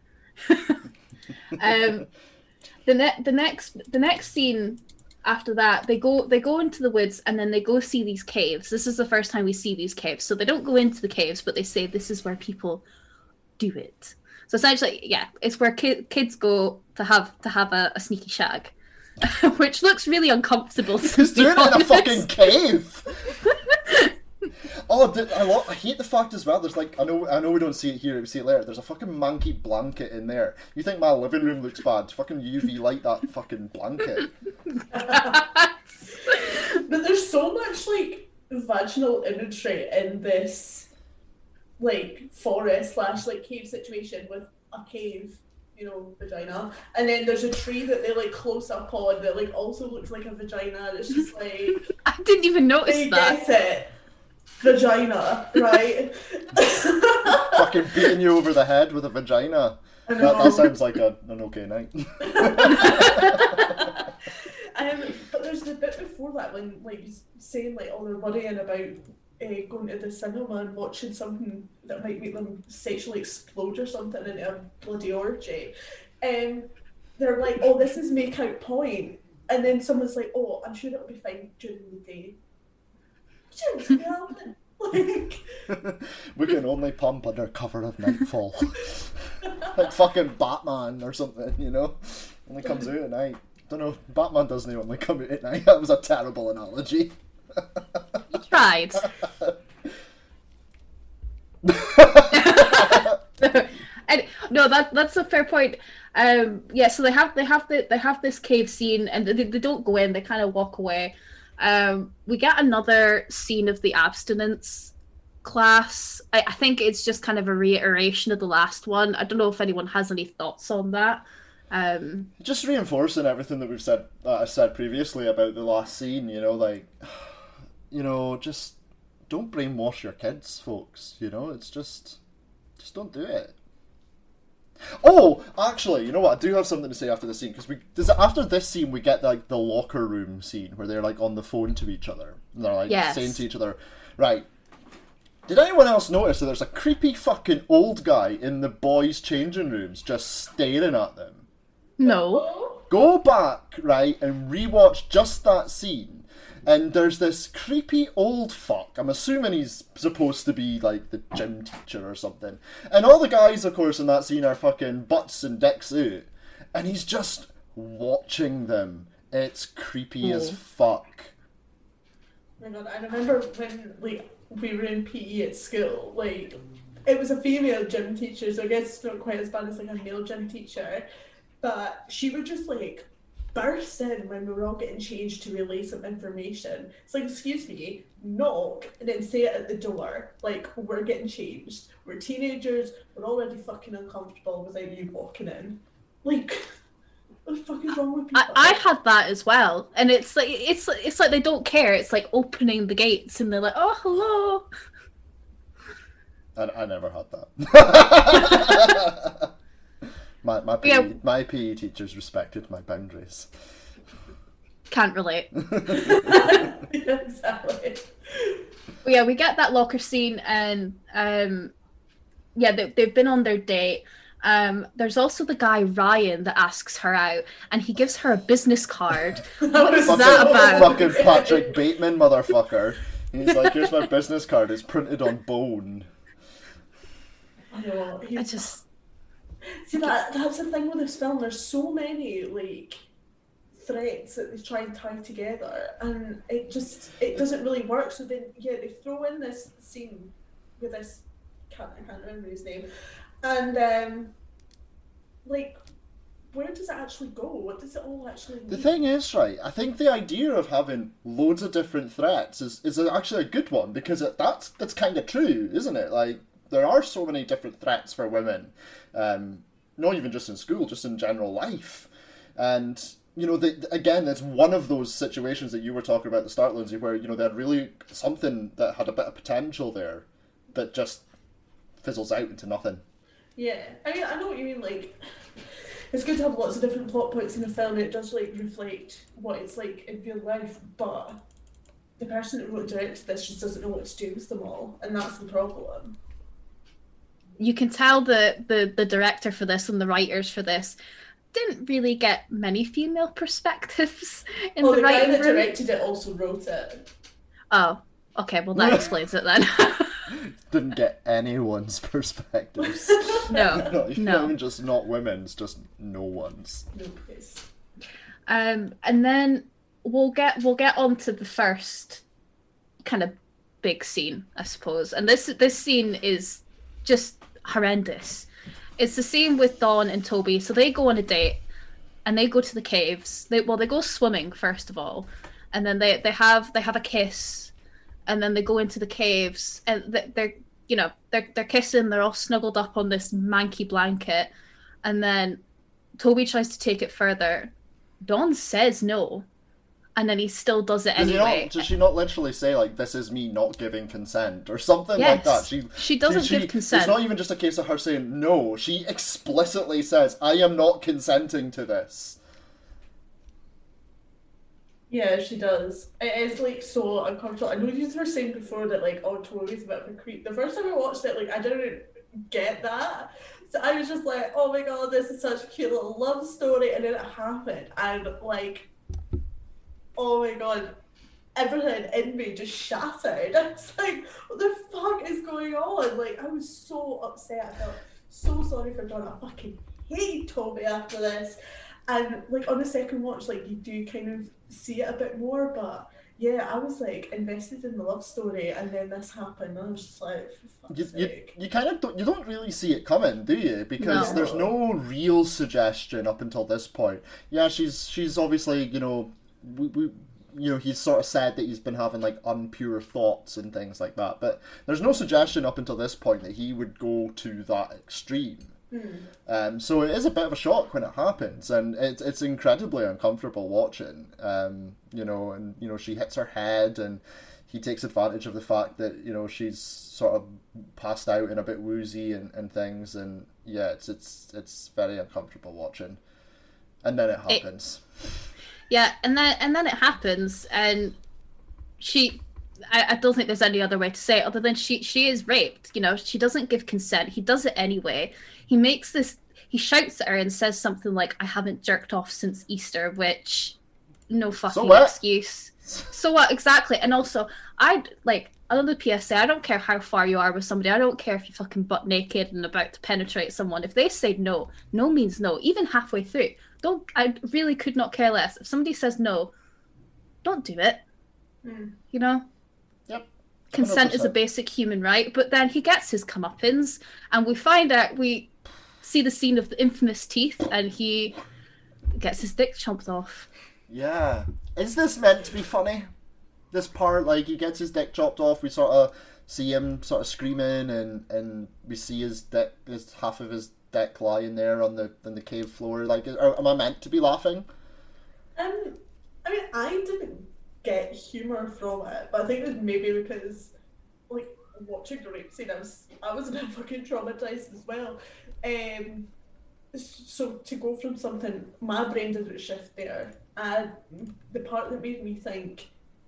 um, the ne- the next the next scene after that, they go they go into the woods, and then they go see these caves. This is the first time we see these caves. So they don't go into the caves, but they say this is where people do it. So essentially, yeah, it's where ki- kids go to have to have a, a sneaky shag, which looks really uncomfortable. To He's be doing it in a honest. fucking cave. Oh, dude, I, lo- I hate the fact as well. There's like, I know, I know we don't see it here. We see it later. There's a fucking monkey blanket in there. You think my living room looks bad? Fucking U V light that fucking blanket. But there's so much like vaginal imagery in this like forest slash like cave situation with a cave, you know, vagina, and then there's a tree that they like close up on that like also looks like a vagina. And it's just like I didn't even notice they that. get it, vagina, right? Fucking beating you over the head with a vagina. I That, know. that sounds like a, an okay night. Um, but there's the bit before that when like he's saying like all they're worrying about uh, going to the cinema and watching something that might make them sexually explode or something into a bloody orgy. Um, they're like, oh, this is make out point, and then someone's like, oh, I'm sure it'll be fine during the day. What do you happen? Like, We can only pump under cover of nightfall. Like fucking Batman or something, you know? Only comes out at night. Don't know, Batman doesn't only come out at night. That was a terrible analogy. You tried. And, no, that that's a fair point. Um, yeah, so they have they have the they have this cave scene, and they, they don't go in. They kind of walk away. Um, we get another scene of the abstinence class. I, I think it's just kind of a reiteration of the last one. I don't know if anyone has any thoughts on that. Um, Just reinforcing everything that we've said, that I said previously about the last scene, you know, like, you know, just don't brainwash your kids, folks, you know, it's just, just don't do it. Oh, actually, you know what? I do have something to say after the scene, because we does after this scene we get like the locker room scene where they're like on the phone to each other. And they're like Yes. saying to each other, right. Did anyone else notice that there's a creepy fucking old guy in the boys' changing rooms just staring at them? no. Go back, right, and rewatch just that scene. And there's this creepy old fuck. I'm assuming he's supposed to be like the gym teacher or something. And all the guys, of course, in that scene are fucking butts and dicks out. And he's just watching them. It's creepy as fuck. Oh my god, I remember when like we were in P E at school, like it was a female gym teacher, so I guess it's not quite as bad as like a male gym teacher, but she would just like burst in when we were all getting changed to relay some information. It's like, excuse me, knock, and then say it at the door, like, we're getting changed, we're teenagers, we're already fucking uncomfortable without you walking in. Like, what the fuck is wrong with people? I, I had that as well, and it's like it's it's like they don't care. It's like opening the gates, and they're like, "Oh, hello." I, I never had that. my my P E, Yeah. my P E teachers respected my boundaries. Can't relate. Exactly. But yeah, we get that locker scene, and um, yeah, they, they've been on their date. Um, there's also the guy Ryan that asks her out, and he gives her a business card. What is Fucking, that about? fucking Patrick Bateman, motherfucker. He's like, here's my business card. It's printed on bone. I know. He, I just See, that that's the thing with this film. There's so many like threads that they try and tie together, and it just it doesn't really work. So then, yeah, they throw in this scene with this can't I can't remember his name, and um, like where does it actually go? What does it all actually mean? The thing is, right, I think the idea of having loads of different threats is, is actually a good one, because it, that's that's kind of true, isn't it? Like, there are so many different threats for women, um, not even just in school, just in general life. And, you know, the, again, it's one of those situations that you were talking about at the start, Lindsay, where, you know, they had really something that had a bit of potential there that just fizzles out into nothing. Yeah, I mean, I know what you mean, like, it's good to have lots of different plot points in a film, and it does, like, reflect what it's like in real life, but the person that wrote and directed this just doesn't know what to do with them all, and that's the problem. You can tell the, the, the director for this and the writers for this didn't really get many female perspectives in well, the, the guy writing that room. directed it also wrote it. Oh, okay, well that explains it then. Didn't get anyone's perspectives. No, not, even, no. not even just not women's, just no one's. No, please. Um, and then we'll get we'll get on to the first kind of big scene, I suppose. And this this scene is just horrendous. It's the scene with Dawn and Toby. So they go on a date, and they go to the caves. They well, they go swimming first of all, and then they, they have they have a kiss, and then they go into the caves, and they're you know they're they're kissing. They're all snuggled up on this manky blanket, and then Toby tries to take it further. Dawn says no, and then he still does it Does he anyway. not, does she not literally say, like, this is me not giving consent or something Yes. like that? She She doesn't she, give consent. It's not even just a case of her saying no. She explicitly says, I am not consenting to this. Yeah, she does. It is, like, so uncomfortable. I know you were saying before that, like, oh, Toby's a bit of a creep. The first time I watched it, like, I didn't get that. So I was just like, oh my god, this is such a cute little love story. And then it happened. And, like, oh my god, everything in me just shattered. I was like, what the fuck is going on? Like, I was so upset. I felt so sorry for Dawn. I fucking hate Toby after this. And, like, on the second watch, like, you do kind of see it a bit more, but yeah, I was, like, invested in the love story, and then this happened, and I was just like, for fuck's You, you, sake. you kind of don't, you don't really see it coming, do you? Because No. there's no real suggestion up until this point. Yeah, she's she's obviously, you know, we, we you know, he's sort of said that he's been having, like, unpure thoughts and things like that, but there's no suggestion up until this point that he would go to that extreme. Um, so it is a bit of a shock when it happens, and it's it's incredibly uncomfortable watching. Um, you know, and you know she hits her head, and he takes advantage of the fact that you know she's sort of passed out and a bit woozy and, and things, and yeah, it's it's it's very uncomfortable watching. And then it happens. It, yeah, and then and then it happens, and she. I, I don't think there's any other way to say it other than she she is raped. You know, she doesn't give consent. He does it anyway. He makes this. He shouts at her and says something like, "I haven't jerked off since Easter," which no fucking what? excuse. So what exactly? And also, I'd like another P S A. I don't care how far you are with somebody. I don't care if you're fucking butt naked and about to penetrate someone. If they say no, no means no. Even halfway through, don't. I really could not care less. If somebody says no, don't do it. Mm. You know. Yep. Consent is a basic human right, but then he gets his comeuppance, and we find out, we see the scene of the infamous teeth, and he gets his dick chomped off. Yeah. Is this meant to be funny? This part, like, he gets his dick chopped off, we sort of see him sort of screaming, and, and we see his dick, his half of his dick lying there on the on the cave floor. Like, are, am I meant to be laughing? Um, I mean, I didn't get humour from it, but I think it was maybe because, like, watching the rape scene, I was I was a bit fucking traumatised as well. Um, so to go from something, my brain didn't shift there, and the part that made me think,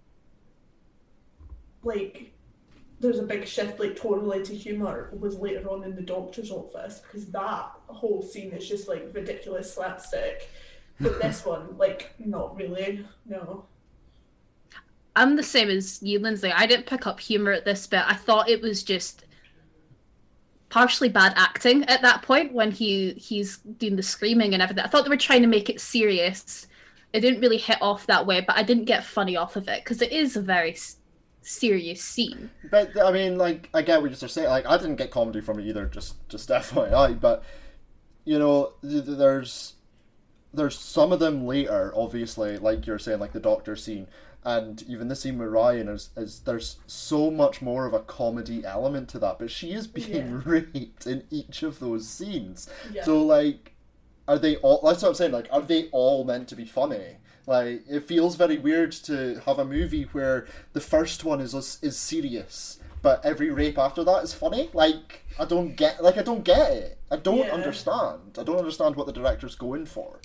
like, there's a big shift, like, totally to humour was later on in the doctor's office, because that whole scene is just, like, ridiculous slapstick. But this one, like, not really, no. I'm the same as you, Lindsay. I didn't pick up humour at this bit. I thought it was just partially bad acting at that point when he he's doing the screaming and everything. I thought they were trying to make it serious. It didn't really hit off that way, but I didn't get funny off of it because it is a very s- serious scene. But, I mean, like, I get what you're saying. Like, I didn't get comedy from it either, just, just F Y I. But, you know, th- th- there's... there's some of them later, obviously, like you're saying, like the doctor scene, and even the scene with Ryan is, is there's so much more of a comedy element to that, but she is being Yeah. raped in each of those scenes. Yeah. So, like, are they all, that's what I'm saying, like, are they all meant to be funny? Like, it feels very weird to have a movie where the first one is is serious, but every rape after that is funny. Like, I don't get, like, I don't get it. I don't Yeah. understand. I don't understand what the director's going for.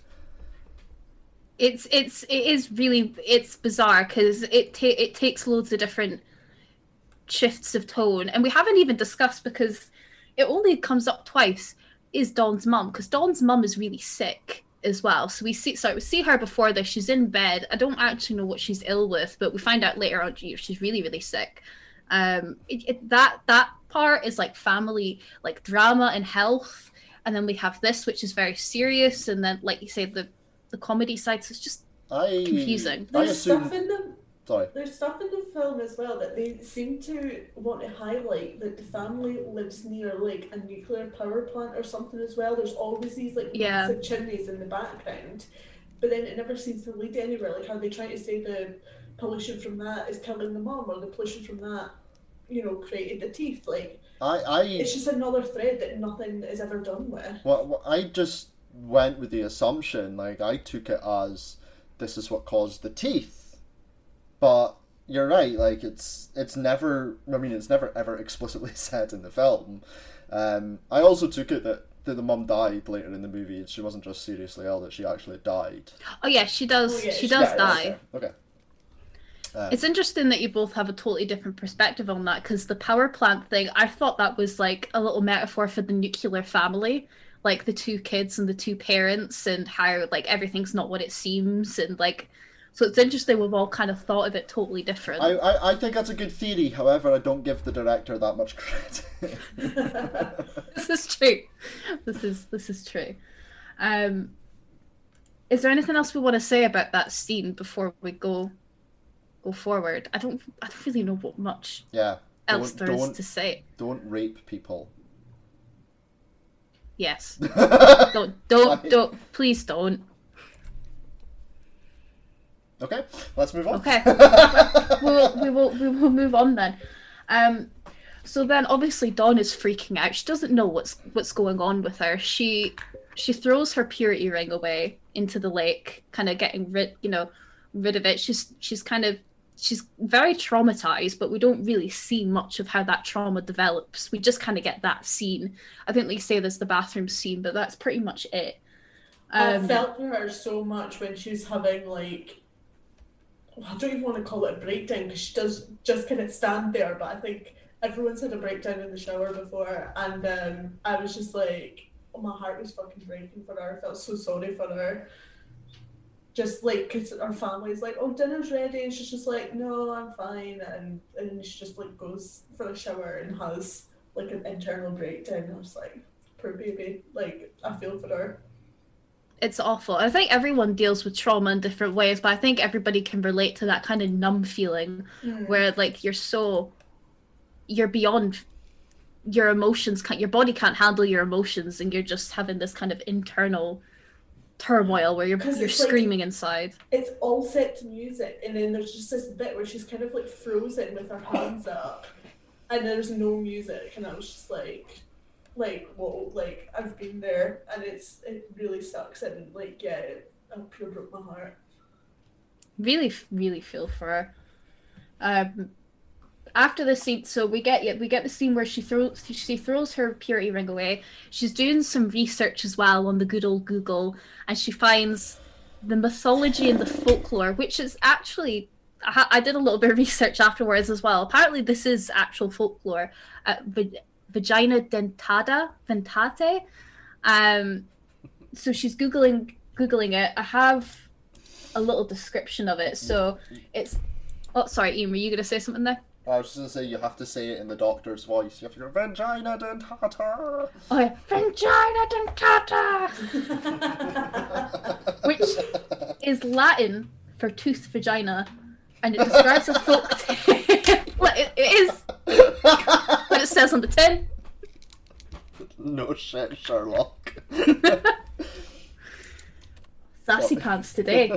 It's it's it is really it's bizarre because it ta- it takes loads of different shifts of tone, and we haven't even discussed because it only comes up twice. Is Dawn's mum, because Dawn's mum is really sick as well. So we see sorry we see her before this. She's in bed. I don't actually know what she's ill with, but we find out later on she's really really sick. Um, it, it, that that part is like family, like drama and health, and then we have this, which is very serious, and then like you say the the comedy side. So it's just I confusing. I There's assume. stuff in the Sorry. there's stuff in the film as well that they seem to want to highlight that the family lives near like a nuclear power plant or something as well. There's always these like Yeah. massive chimneys in the background, but then it never seems to lead anywhere. Like how they try to say the pollution from that is killing the mom, or the pollution from that, you know, created the teeth. Like I I it's just another thread that nothing is ever done with. Well, well, I just went with the assumption, like, I took it as this is what caused the teeth. But you're right, like, it's it's never, I mean, it's never ever explicitly said in the film. Um, I also took it that, that the mum died later in the movie, and she wasn't just seriously ill, that she actually died. Oh yeah, she does. Oh, yeah, she she does Yeah, die. Okay. okay. Um, It's interesting that you both have a totally different perspective on that, because the power plant thing, I thought that was like a little metaphor for the nuclear family, like the two kids and the two parents, and how like everything's not what it seems, and like, so it's interesting we've all kind of thought of it totally different. I, I, I think that's a good theory, however, I don't give the director that much credit. This is true. This is this is true. Um, is there anything else we want to say about that scene before we go go forward? I don't I don't really know what much yeah. else Don't, there is don't, to say. don't rape people. Yes. Don't don't Fine. don't please don't. Okay, let's move on. Okay. we will we will we will move on then. Um so then obviously Dawn is freaking out. She doesn't know what's what's going on with her. She she throws her purity ring away into the lake, kind of getting rid you know, rid of it. She's she's kind of she's very traumatized, but we don't really see much of how that trauma develops. We just kind of get that scene. I think they say there's the bathroom scene, but that's pretty much it. I Um, felt for her so much when she's having like, I don't even want to call it a breakdown because she does just kind of stand there, but I think everyone's had a breakdown in the shower before, and um, I was just like, oh, my heart was fucking breaking for her. I felt so sorry for her. Just like, because her family's like, oh, dinner's ready, and she's just like, no, I'm fine, and and she just like goes for a shower and has like an internal breakdown. I was like, poor baby, like I feel for her. It's awful. I think everyone deals with trauma in different ways, but I think everybody can relate to that kind of numb feeling Mm. where like you're so you're beyond your emotions, can't your body can't handle your emotions, and you're just having this kind of internal turmoil where you're 'Cause you're it's like- screaming inside. It's all set to music, and then there's just this bit where she's kind of like frozen with her hands up, and there's no music, and I was just like, like whoa, like I've been there, and it's it really sucks, and like yeah, it, it pure broke my heart. Really, really feel for her. Um, after the scene, so we get yeah, we get the scene where she throws she throws her purity ring away. She's doing some research as well on the good old Google, and she finds the mythology and the folklore, which is actually I, ha- I did a little bit of research afterwards as well. Apparently, this is actual folklore. Uh, v- vagina dentada dentate. Um, so she's googling googling it. I have a little description of it. So it's oh sorry, Ian, were you gonna say something there? I was just going to say, you have to say it in the doctor's voice. You have to go, vagina dentata. Oh yeah, vagina dentata, which is Latin for tooth vagina, and it describes a folk tale. Well, it, it is what it says on the tin. Sassy Sorry. pants today.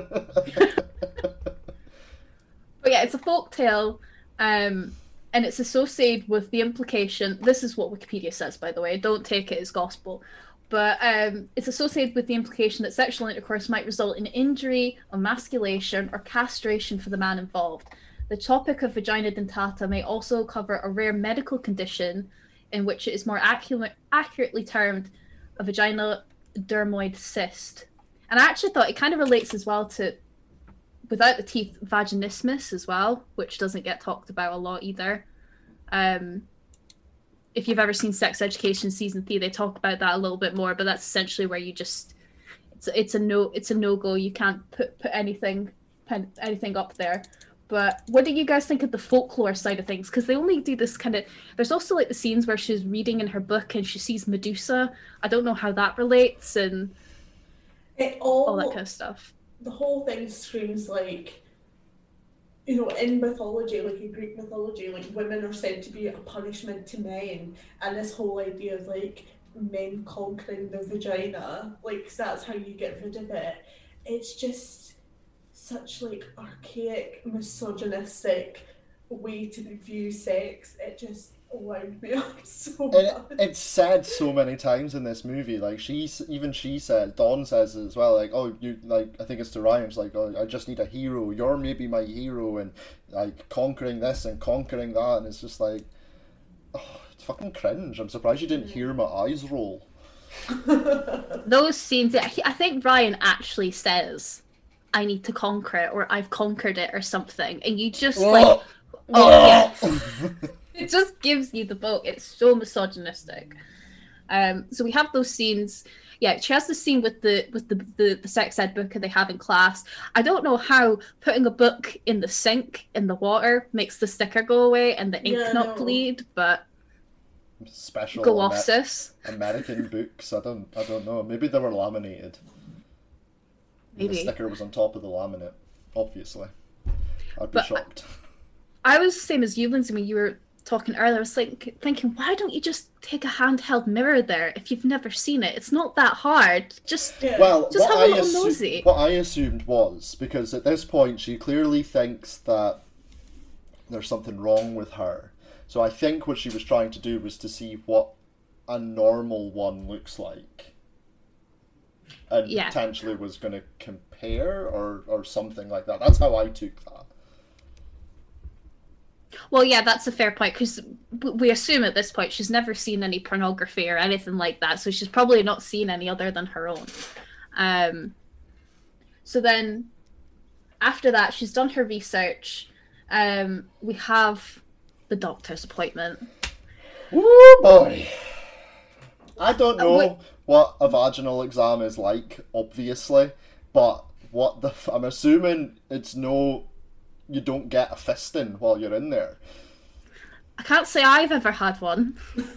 But yeah, it's a folk tale, um, and it's associated with the implication. This is what Wikipedia says, by the way. Don't take it as gospel. But um, it's associated with the implication that sexual intercourse might result in injury, emasculation, or castration for the man involved. The topic of vagina dentata may also cover a rare medical condition in which it is more accurate, accurately termed a vaginal dermoid cyst. And I actually thought it kind of relates as well to, without the teeth, vaginismus as well, which doesn't get talked about a lot either. Um, if you've ever seen Sex Education season three, they talk about that a little bit more, but that's essentially where you just, it's it's a no it's a no go. You can't put put anything anything up there. But what do you guys think of the folklore side of things? Because they only do this kind of. There's also like the scenes where she's reading in her book and she sees Medusa. I don't know how that relates and It all, all that kind of stuff. The whole thing screams like, you know, in mythology, like in Greek mythology, like women are said to be a punishment to men, and this whole idea of like men conquering the vagina, like that's how you get rid of it. It's just such like archaic, misogynistic way to view sex. It just wound me up so And much. it, it's said so many times in this movie. Like she, even she said, Dawn says it as well. Like, oh, you like. I think it's to Ryan. It's like, oh, I just need a hero. You're maybe my hero, and like conquering this and conquering that, and it's just like, oh, it's fucking cringe. I'm surprised you didn't hear my eyes roll. Those scenes, I I think Ryan actually says, "I need to conquer it," or "I've conquered it," or something, and you just like, oh yeah. It just gives you the boat. It's so misogynistic. Um, so we have those scenes. Yeah, she has the scene with the with the, the, the sex ed book they have in class. I don't know how putting a book in the sink in the water makes the sticker go away and the ink Yeah, not no. bleed, but Special go off, Amer- sis. American books. I don't. I don't know. Maybe they were laminated. Maybe. The sticker was on top of the laminate. Obviously, I'd be But- shocked. I was the same as you, Lindsay, when you were talking earlier. I was like thinking, why don't you just take a handheld mirror there if you've never seen it? It's not that hard. Just Yeah. Well, Just what have a I, little assu- nosy. what I assumed was, because at this point she clearly thinks that there's something wrong with her. So I think what she was trying to do was to see what a normal one looks like. And Yeah. potentially was going to compare or, or something like that. That's how I took that. Well, yeah, that's a fair point, because we assume at this point she's never seen any pornography or anything like that, so she's probably not seen any other than her own. Um, so then, after that, she's done her research. Um, we have the doctor's appointment. Woo boy! I don't Uh, know wait. what a vaginal exam is like, obviously, but what the f- I'm assuming it's no, you don't get a fisting while you're in there. I can't say I've ever had one.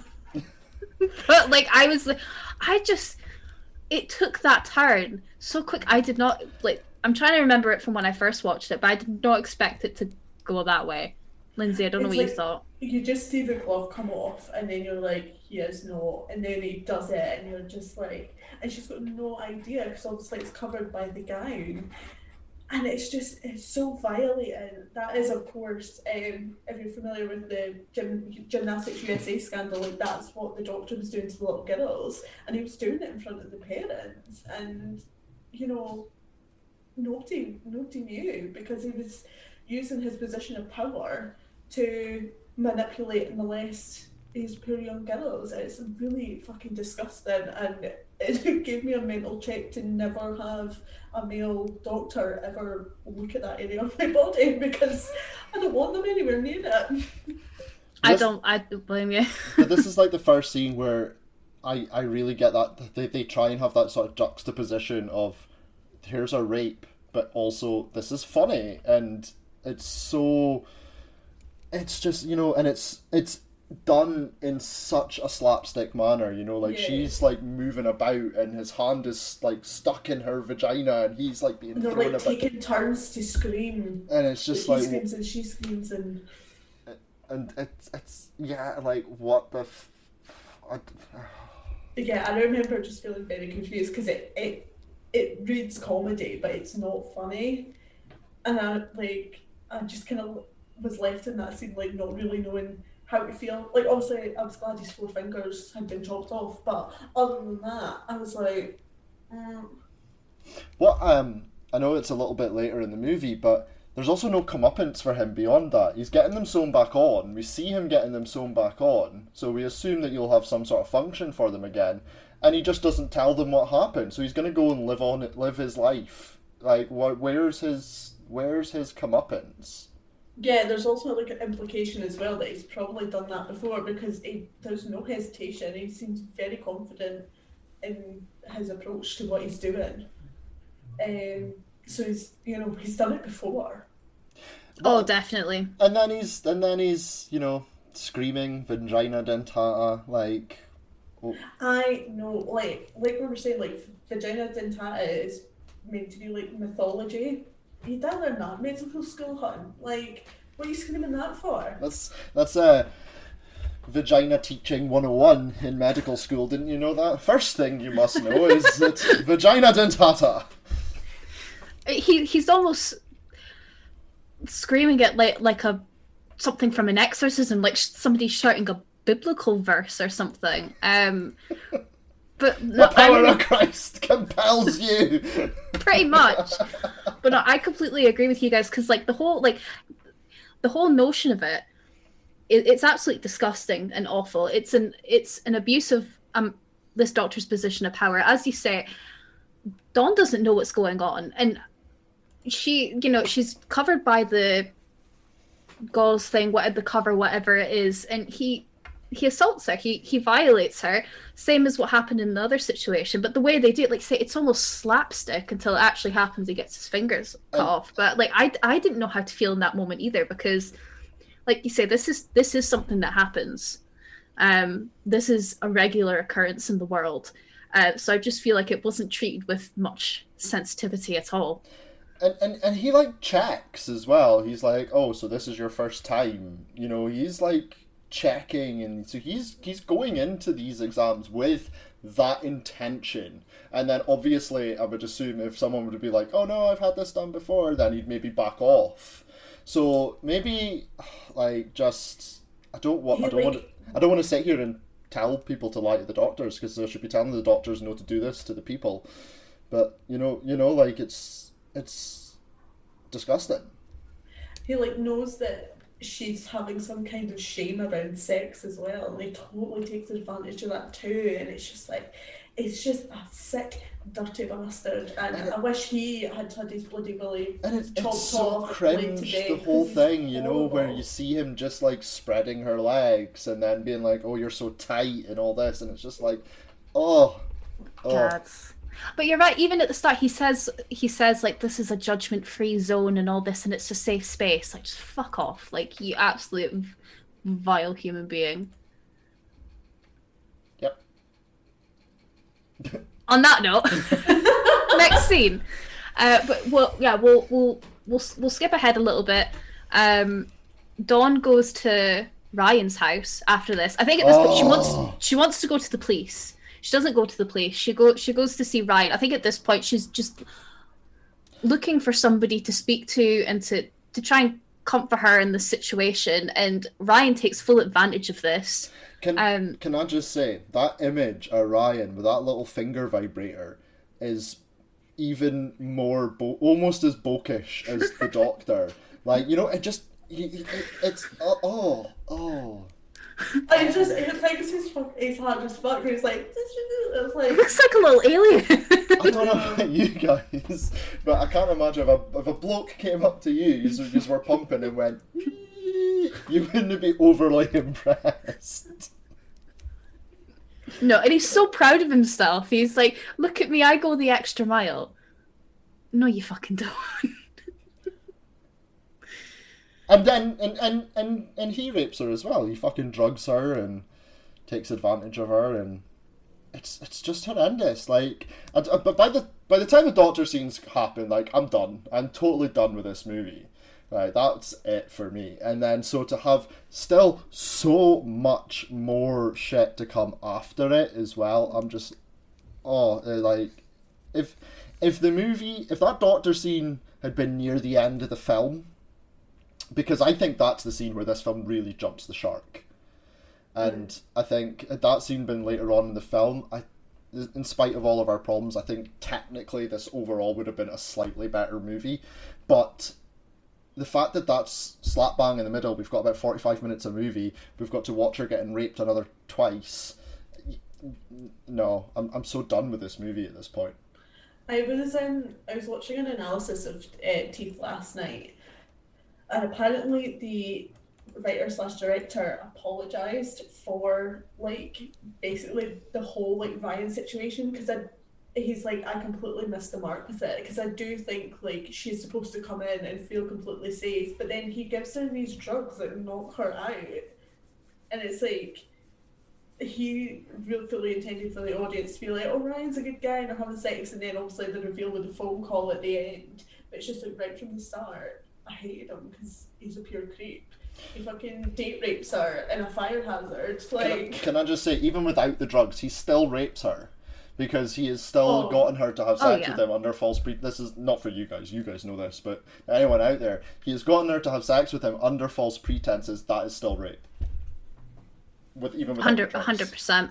But, like, I was like, I just, it took that turn so quick. I did not, like, I'm trying to remember it from when I first watched it, but I did not expect it to go that way. Lindsay, I don't know It's what you like- thought. You just see the glove come off, and then you're like, he is not, and then he does it, and you're just like, and she's got no idea because obviously it's covered by the gown, and it's just it's so violating. That is, of course, um, if you're familiar with the gym, Gymnastics U S A scandal, like that's what the doctor was doing to the little girls, and he was doing it in front of the parents, and you know, nobody nobody knew because he was using his position of power to manipulate and molest these poor young girls. It's really fucking disgusting, and it gave me a mental check to never have a male doctor ever look at that area of my body because I don't want them anywhere near it. I This- don't, I don't blame you. But this is like the first scene where I, I really get that they, they try and have that sort of juxtaposition of here's a rape, but also this is funny, and it's so it's just, you know, and it's it's done in such a slapstick manner, you know, like Yeah. she's like moving about and his hand is like stuck in her vagina and he's like being And they're thrown like about, taking turns to scream. and it's just he like, screams and she screams and and it's it's yeah, like what the f- I, yeah, I remember just feeling very confused because it, it it reads comedy, but it's not funny. And I like I just kind of was left in that scene like not really knowing how to feel. Like obviously I was glad his four fingers had been chopped off, but other than that, I was like, mm. What um I know it's a little bit later in the movie, but there's also no comeuppance for him beyond that. He's getting them sewn back on. We see him getting them sewn back on, so we assume that you'll have some sort of function for them again. And he just doesn't tell them what happened. So he's going to go and live on it, live his life. Like, wh- where's his where's his comeuppance? Yeah, there's also like an implication as well that he's probably done that before because he, there's no hesitation. He seems very confident in his approach to what he's doing. Um, so he's, you know, he's done it before. Oh, definitely. And then he's and then he's you know screaming vagina dentata like. Oh. I know, like like we were saying, like vagina dentata is meant to be like mythology. You did learn that medical school, hun. Like, what are you screaming that for? That's that's uh, vagina teaching one oh one in medical school. Didn't you know that? First thing you must know is that vagina dentata. He he's almost screaming it like like a something from an exorcism, like somebody shouting a biblical verse or something. Um, but no, the power I mean, of Christ compels you. Pretty much. But no, I completely agree with you guys because like the whole like the whole notion of it, it, it's absolutely disgusting and awful. It's an it's an abuse of um this doctor's position of power. As you say, Dawn doesn't know what's going on, and she, you know, she's covered by the gauze thing, what the cover, whatever it is, and he he assaults her, he he violates her, same as what happened in the other situation. But the way they do it, like say, it's almost slapstick until it actually happens. He gets his fingers cut um, off. But like I I didn't know how to feel in that moment either, because like you say, this is this is something that happens. Um, this is a regular occurrence in the world. Uh, so I just feel like it wasn't treated with much sensitivity at all. And, and and he like checks as well. He's like, oh, so this is your first time. You know, he's like checking, and so he's he's going into these exams with that intention. And then obviously I would assume if someone would be like, oh no, I've had this done before, then he'd maybe back off. So maybe like just I don't want I don't want I don't want to sit here and tell people to lie to the doctors, because they should be telling the doctors no to do this to the people. But you know, you know, like it's it's disgusting. He like knows that she's having some kind of shame around sex as well, and he totally takes advantage of that too. And it's just like, it's just a sick, dirty bastard. And, and I wish he had had his bloody willy and it's, chopped it's so off. cringe, the whole thing, you know, where you see him just like spreading her legs and then being like, "Oh, you're so tight" and all this, and it's just like, oh, oh. God. But you're right. Even at the start, he says he says like this is a judgment-free zone and all this, and it's a safe space. Like, just fuck off! Like, you absolute vile human being. Yep. On that note, next scene. Uh, but well, yeah, we'll we'll we'll we'll skip ahead a little bit. Um, Dawn goes to Ryan's house after this. I think at this oh. point she wants she wants to go to the police. She doesn't go to the police. She go she goes to see Ryan. I think at this point she's just looking for somebody to speak to and to, to try and comfort her in the situation. And Ryan takes full advantage of this. Can um, can I just say that image of Ryan with that little finger vibrator is even more bo- almost as bokish as the doctor. Like, you know, it just it, it's oh oh. oh. I just, it thinks his, his hand just fucked. He's like, it's like, it looks like a little alien. I don't know about you guys, but I can't imagine if a, if a bloke came up to you, you just were pumping and went, you wouldn't be overly impressed. No, and he's so proud of himself. He's like, look at me, I go the extra mile. No, you fucking don't. And then, and, and, and, and he rapes her as well. He fucking drugs her and takes advantage of her, and it's it's just horrendous. Like, and, uh, but by the by the time the doctor scenes happen, like, I'm done. I'm totally done with this movie. Like, that's it for me. And then, so to have still so much more shit to come after it as well, I'm just, oh, like, if if the movie, if that doctor scene had been near the end of the film, because I think that's the scene where this film really jumps the shark. And mm. I think had that scene been later on in the film, I, in spite of all of our problems, I think technically this overall would have been a slightly better movie. But the fact that that's slap bang in the middle, we've got about forty-five minutes of movie, we've got to watch her getting raped another twice. No, I'm I'm so done with this movie at this point. I was um I was watching an analysis of uh, Teeth last night, and apparently the writer slash director apologized for like basically the whole like Ryan situation, because I he's like I completely missed the mark with it, because I do think like she's supposed to come in and feel completely safe, but then he gives her these drugs that knock her out, and it's like he really fully intended for the audience to be like, oh, Ryan's a good guy and they're having sex, and then obviously the reveal with the phone call at the end. But it's just like right from the start, I hated him because he's a pure creep. He fucking date rapes her in a fire hazard. Like, can I, can I just say, even without the drugs, he still rapes her. Because he has still Oh. gotten her to have Oh, sex yeah. with him under false pre- This is not for you guys, you guys know this, but anyone out there, he has gotten her to have sex with him under false pretenses. That is still rape. With even without the Hundred, drugs. hundred percent.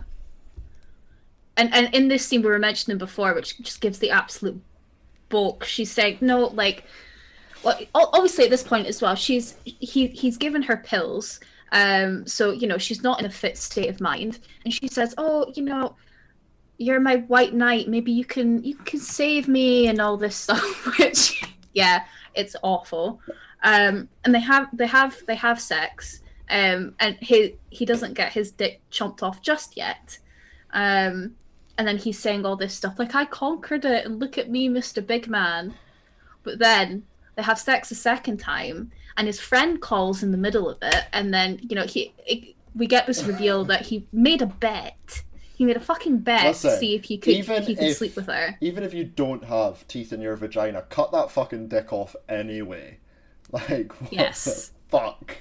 And and in this scene we were mentioning before, which just gives the absolute bulk. She's saying no, like, well, o- obviously at this point as well, she's he he's given her pills, um, so you know she's not in a fit state of mind, and she says, oh, you know, you're my white knight. Maybe you can you can save me and all this stuff. Which, yeah, it's awful. Um, and they have they have they have sex. Um, and he he doesn't get his dick chomped off just yet. Um, and then he's saying all this stuff like, I conquered it, and look at me, Mister Big Man. But then they have sex a second time, and his friend calls in the middle of it, and then, you know, he it, we get this reveal that he made a bet. He made a fucking bet Listen, to see if he could even he could if- sleep with her. Even if you don't have teeth in your vagina, cut that fucking dick off anyway. Like, what Yes. the fuck?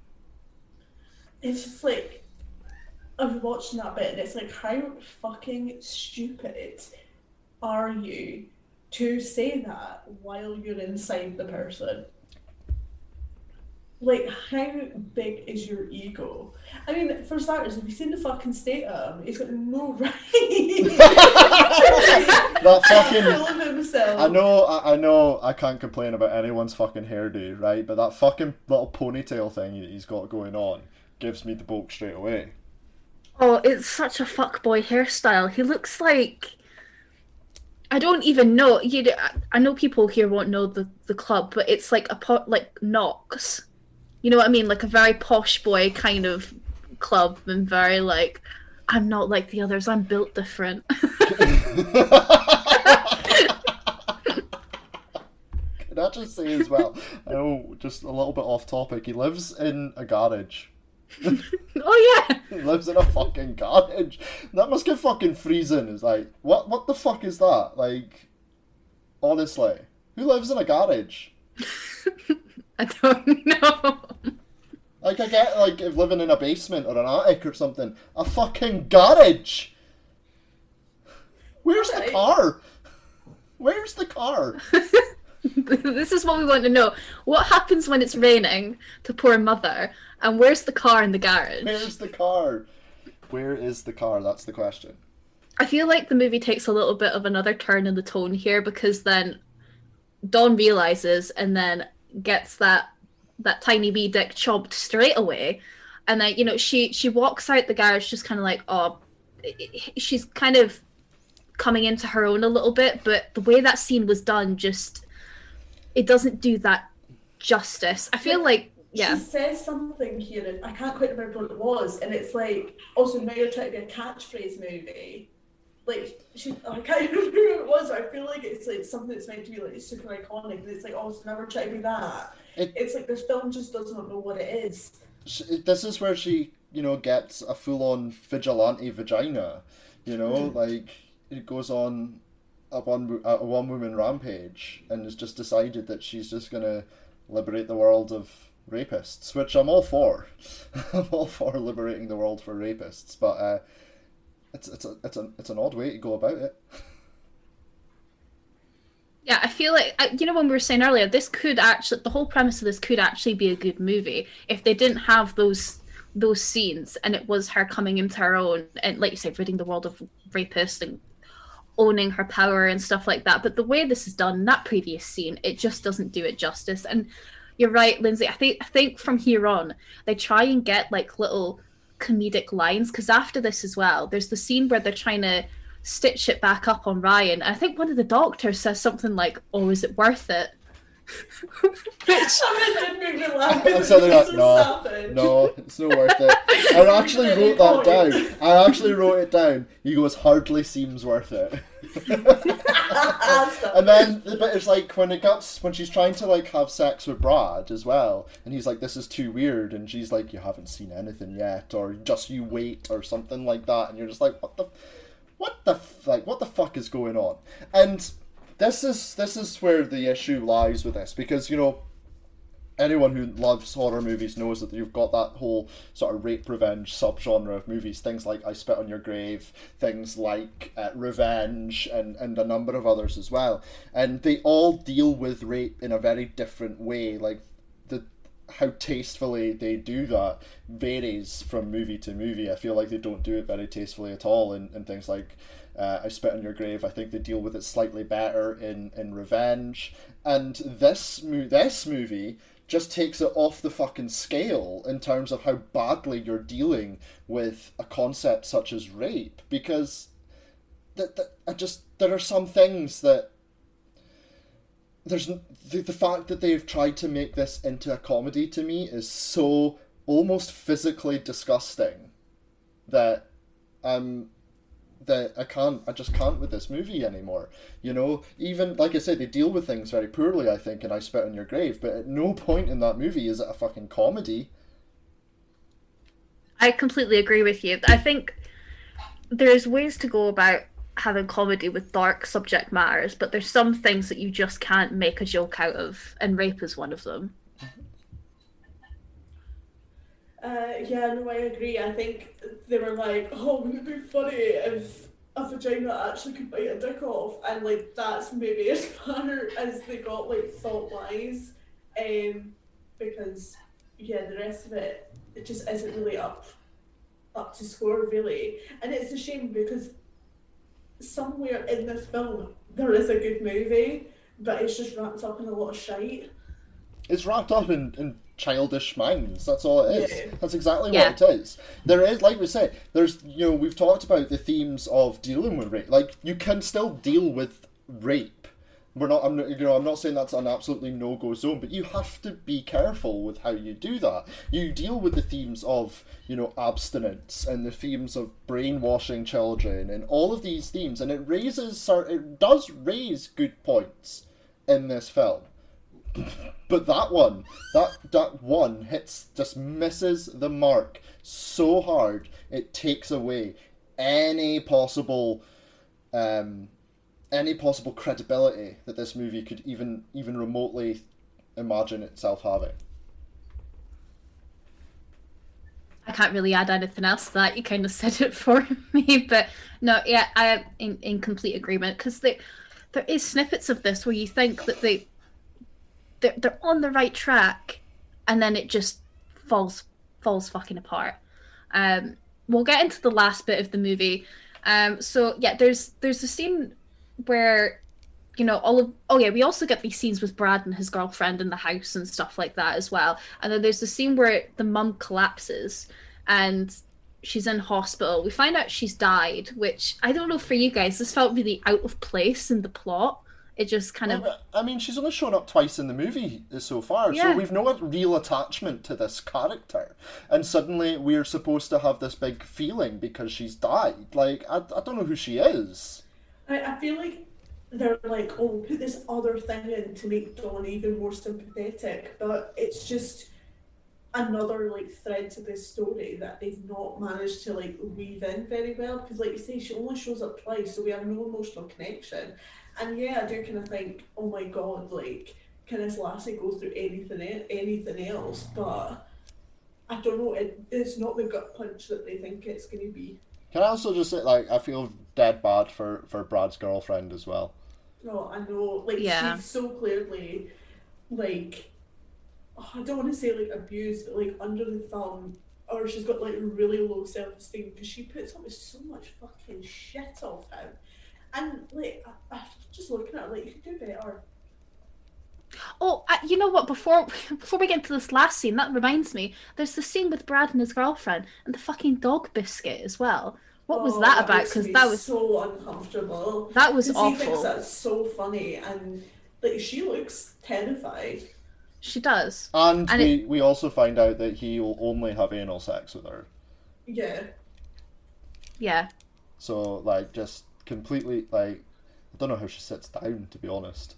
it's just like I've watched that bit and it's like, how fucking stupid are you to say that while you're inside the person? Like, how big is your ego? I mean, for starters, have you seen the fucking state of him? He's got no right. That fucking... Full of himself. I know, I, I know, I can't complain about anyone's fucking hairdo, right? But that fucking little ponytail thing that he's got going on gives me the bulk straight away. Oh, it's such a fuckboy hairstyle. He looks like... I don't even know. You know, I- I know people here won't know the, the club, but it's like a po- like Knox. You know what I mean? Like a very posh boy kind of club, and very like, I'm not like the others. I'm built different. Can I just say as well, I know, just a little bit off topic, he lives in a garage. Oh yeah. He lives in a fucking garage. That must get fucking freezing. It's like, what what the fuck is that? Like, honestly, who lives in a garage? I don't know. Like, I get, like, if living in a basement or an attic or something. A fucking garage! Where's the Right. car? Where's the car? This is what we want to know. What happens when it's raining to poor mother? And where's the car in the garage? Where's the car? Where is the car? That's the question. I feel like the movie takes a little bit of another turn in the tone here, because then Dawn realizes and then gets that that tiny wee dick chomped straight away, and then, you know, she she walks out the garage just kind of like, oh, she's kind of coming into her own a little bit, but the way that scene was done, just it doesn't do that justice. I feel like, yeah. She says something here, and I can't quite remember what it was, and it's like, also now you're trying to be a catchphrase movie. Like, she, I can't remember who it was, but I feel like it's like something that's meant to be like super iconic, and it's like, oh, so never try to be that. It- It's like this film just doesn't know what it is. She, this is where she, you know, gets a full-on vigilante vagina. You know, like, it goes on a one a one-woman rampage, and has just decided that she's just gonna liberate the world of rapists, which I'm all for. I'm all for liberating the world for rapists, but uh, it's it's a it's a it's an odd way to go about it. Yeah, I feel like, you know, when we were saying earlier, this could actually, the whole premise of this could actually be a good movie if they didn't have those those scenes and it was her coming into her own and, like you said, ridding the world of rapists and owning her power and stuff like that. But the way this is done, that previous scene, it just doesn't do it justice. And you're right, Lindsay. I think I think from here on, they try and get like little comedic lines, because after this as well, there's the scene where they're trying to stitch it back up on Ryan. I think one of the doctors says something like, "Oh, is it worth it?" Which didn't make me laugh. I'm suddenly like, no, no, it's not worth it. I actually wrote that down. I actually wrote it down. He goes, hardly seems worth it. And then the bit is like when it gets when she's trying to like have sex with Brad as well, and he's like, "This is too weird," and she's like, "You haven't seen anything yet," or "Just you wait," or something like that, and you're just like, "What the, what the like, what the fuck is going on?" And This is this is where the issue lies with this, because, you know, anyone who loves horror movies knows that you've got that whole sort of rape revenge subgenre of movies, things like I Spit on Your Grave, things like uh, Revenge, and, and a number of others as well. And they all deal with rape in a very different way. Like, the how tastefully they do that varies from movie to movie. I feel like they don't do it very tastefully at all in, in things like Uh, I Spit on Your Grave. I think they deal with it slightly better in, in Revenge. And this, mo- this movie just takes it off the fucking scale in terms of how badly you're dealing with a concept such as rape. Because th- th- I just there are some things that... There's the, the fact that they've tried to make this into a comedy, to me, is so almost physically disgusting that I'm... that I can't, I just can't with this movie anymore. You know, even, like I said, they deal with things very poorly, I think, and I Spit on Your Grave, but at no point in that movie is it a fucking comedy. I completely agree with you. I think there's ways to go about having comedy with dark subject matters, but there's some things that you just can't make a joke out of, and rape is one of them. Uh, yeah, no, I agree. I think they were like, "Oh, wouldn't it be funny if a vagina actually could bite a dick off?" And like, that's maybe as far as they got, like, thought-wise. Um, because yeah, the rest of it, it just isn't really up up to score, really. And it's a shame because somewhere in this film there is a good movie, but it's just wrapped up in a lot of shite. It's wrapped up in, in childish minds. That's all it is. Yeah. That's exactly Yeah. what it is. There is, like we say, there's, you know, we've talked about the themes of dealing with rape. Like, you can still deal with rape. We're not, I'm not, you know, I'm not saying that's an absolutely no-go zone, but you have to be careful with how you do that. You deal with the themes of, you know, abstinence and the themes of brainwashing children and all of these themes, and it raises, it does raise good points in this film. But that one, that that one hits, just misses the mark so hard, it takes away any possible, um, any possible credibility that this movie could even even remotely imagine itself having. I can't really add anything else to that. You kind of said it for me, but no, yeah, I am in, in complete agreement, because there is snippets of this where you think that they they're, they're on the right track, and then it just falls falls fucking apart. Um, we'll get into the last bit of the movie. Um, so yeah, there's there's a scene where, you know, all of oh yeah, we also get these scenes with Brad and his girlfriend in the house and stuff like that as well. And then there's the scene where the mum collapses and she's in hospital. We find out she's died, which I don't know for you guys, this felt really out of place in the plot. It just kind of... Well, I mean, she's only shown up twice in the movie so far, Yeah. so we've no real attachment to this character. And suddenly we're supposed to have this big feeling because she's died. Like, I, I don't know who she is. I, I feel like they're like, oh, put this other thing in to make Dawn even more sympathetic, but it's just another like thread to this story that they've not managed to like weave in very well, because like you say, she only shows up twice, so we have no emotional connection. And yeah, I do kind of think, oh my god, like, can this lassie go through anything anything else? But I don't know, it, it's not the gut punch that they think it's going to be. Can I also just say, like, I feel dead bad for, for Brad's girlfriend as well. Oh, I know. Like, Yeah. she's so clearly, like, oh, I don't want to say, like, abused, but, like, under the thumb, or she's got, like, really low self-esteem, because she puts up with so much fucking shit off him. And, like, I, I just looking at her, like, you could do better. Oh, uh, you know what? Before before we get into this last scene, that reminds me. There's the scene with Brad and his girlfriend, and the fucking dog biscuit as well. What was Oh, that about? makes Because me that was so uncomfortable. that was 'Cause he thinks awful. that's so funny, and, like, she looks terrified. She does. And, And we, it- we also find out that he will only have anal sex with her. Yeah. Yeah. So, like, just completely, like, I don't know how she sits down, to be honest.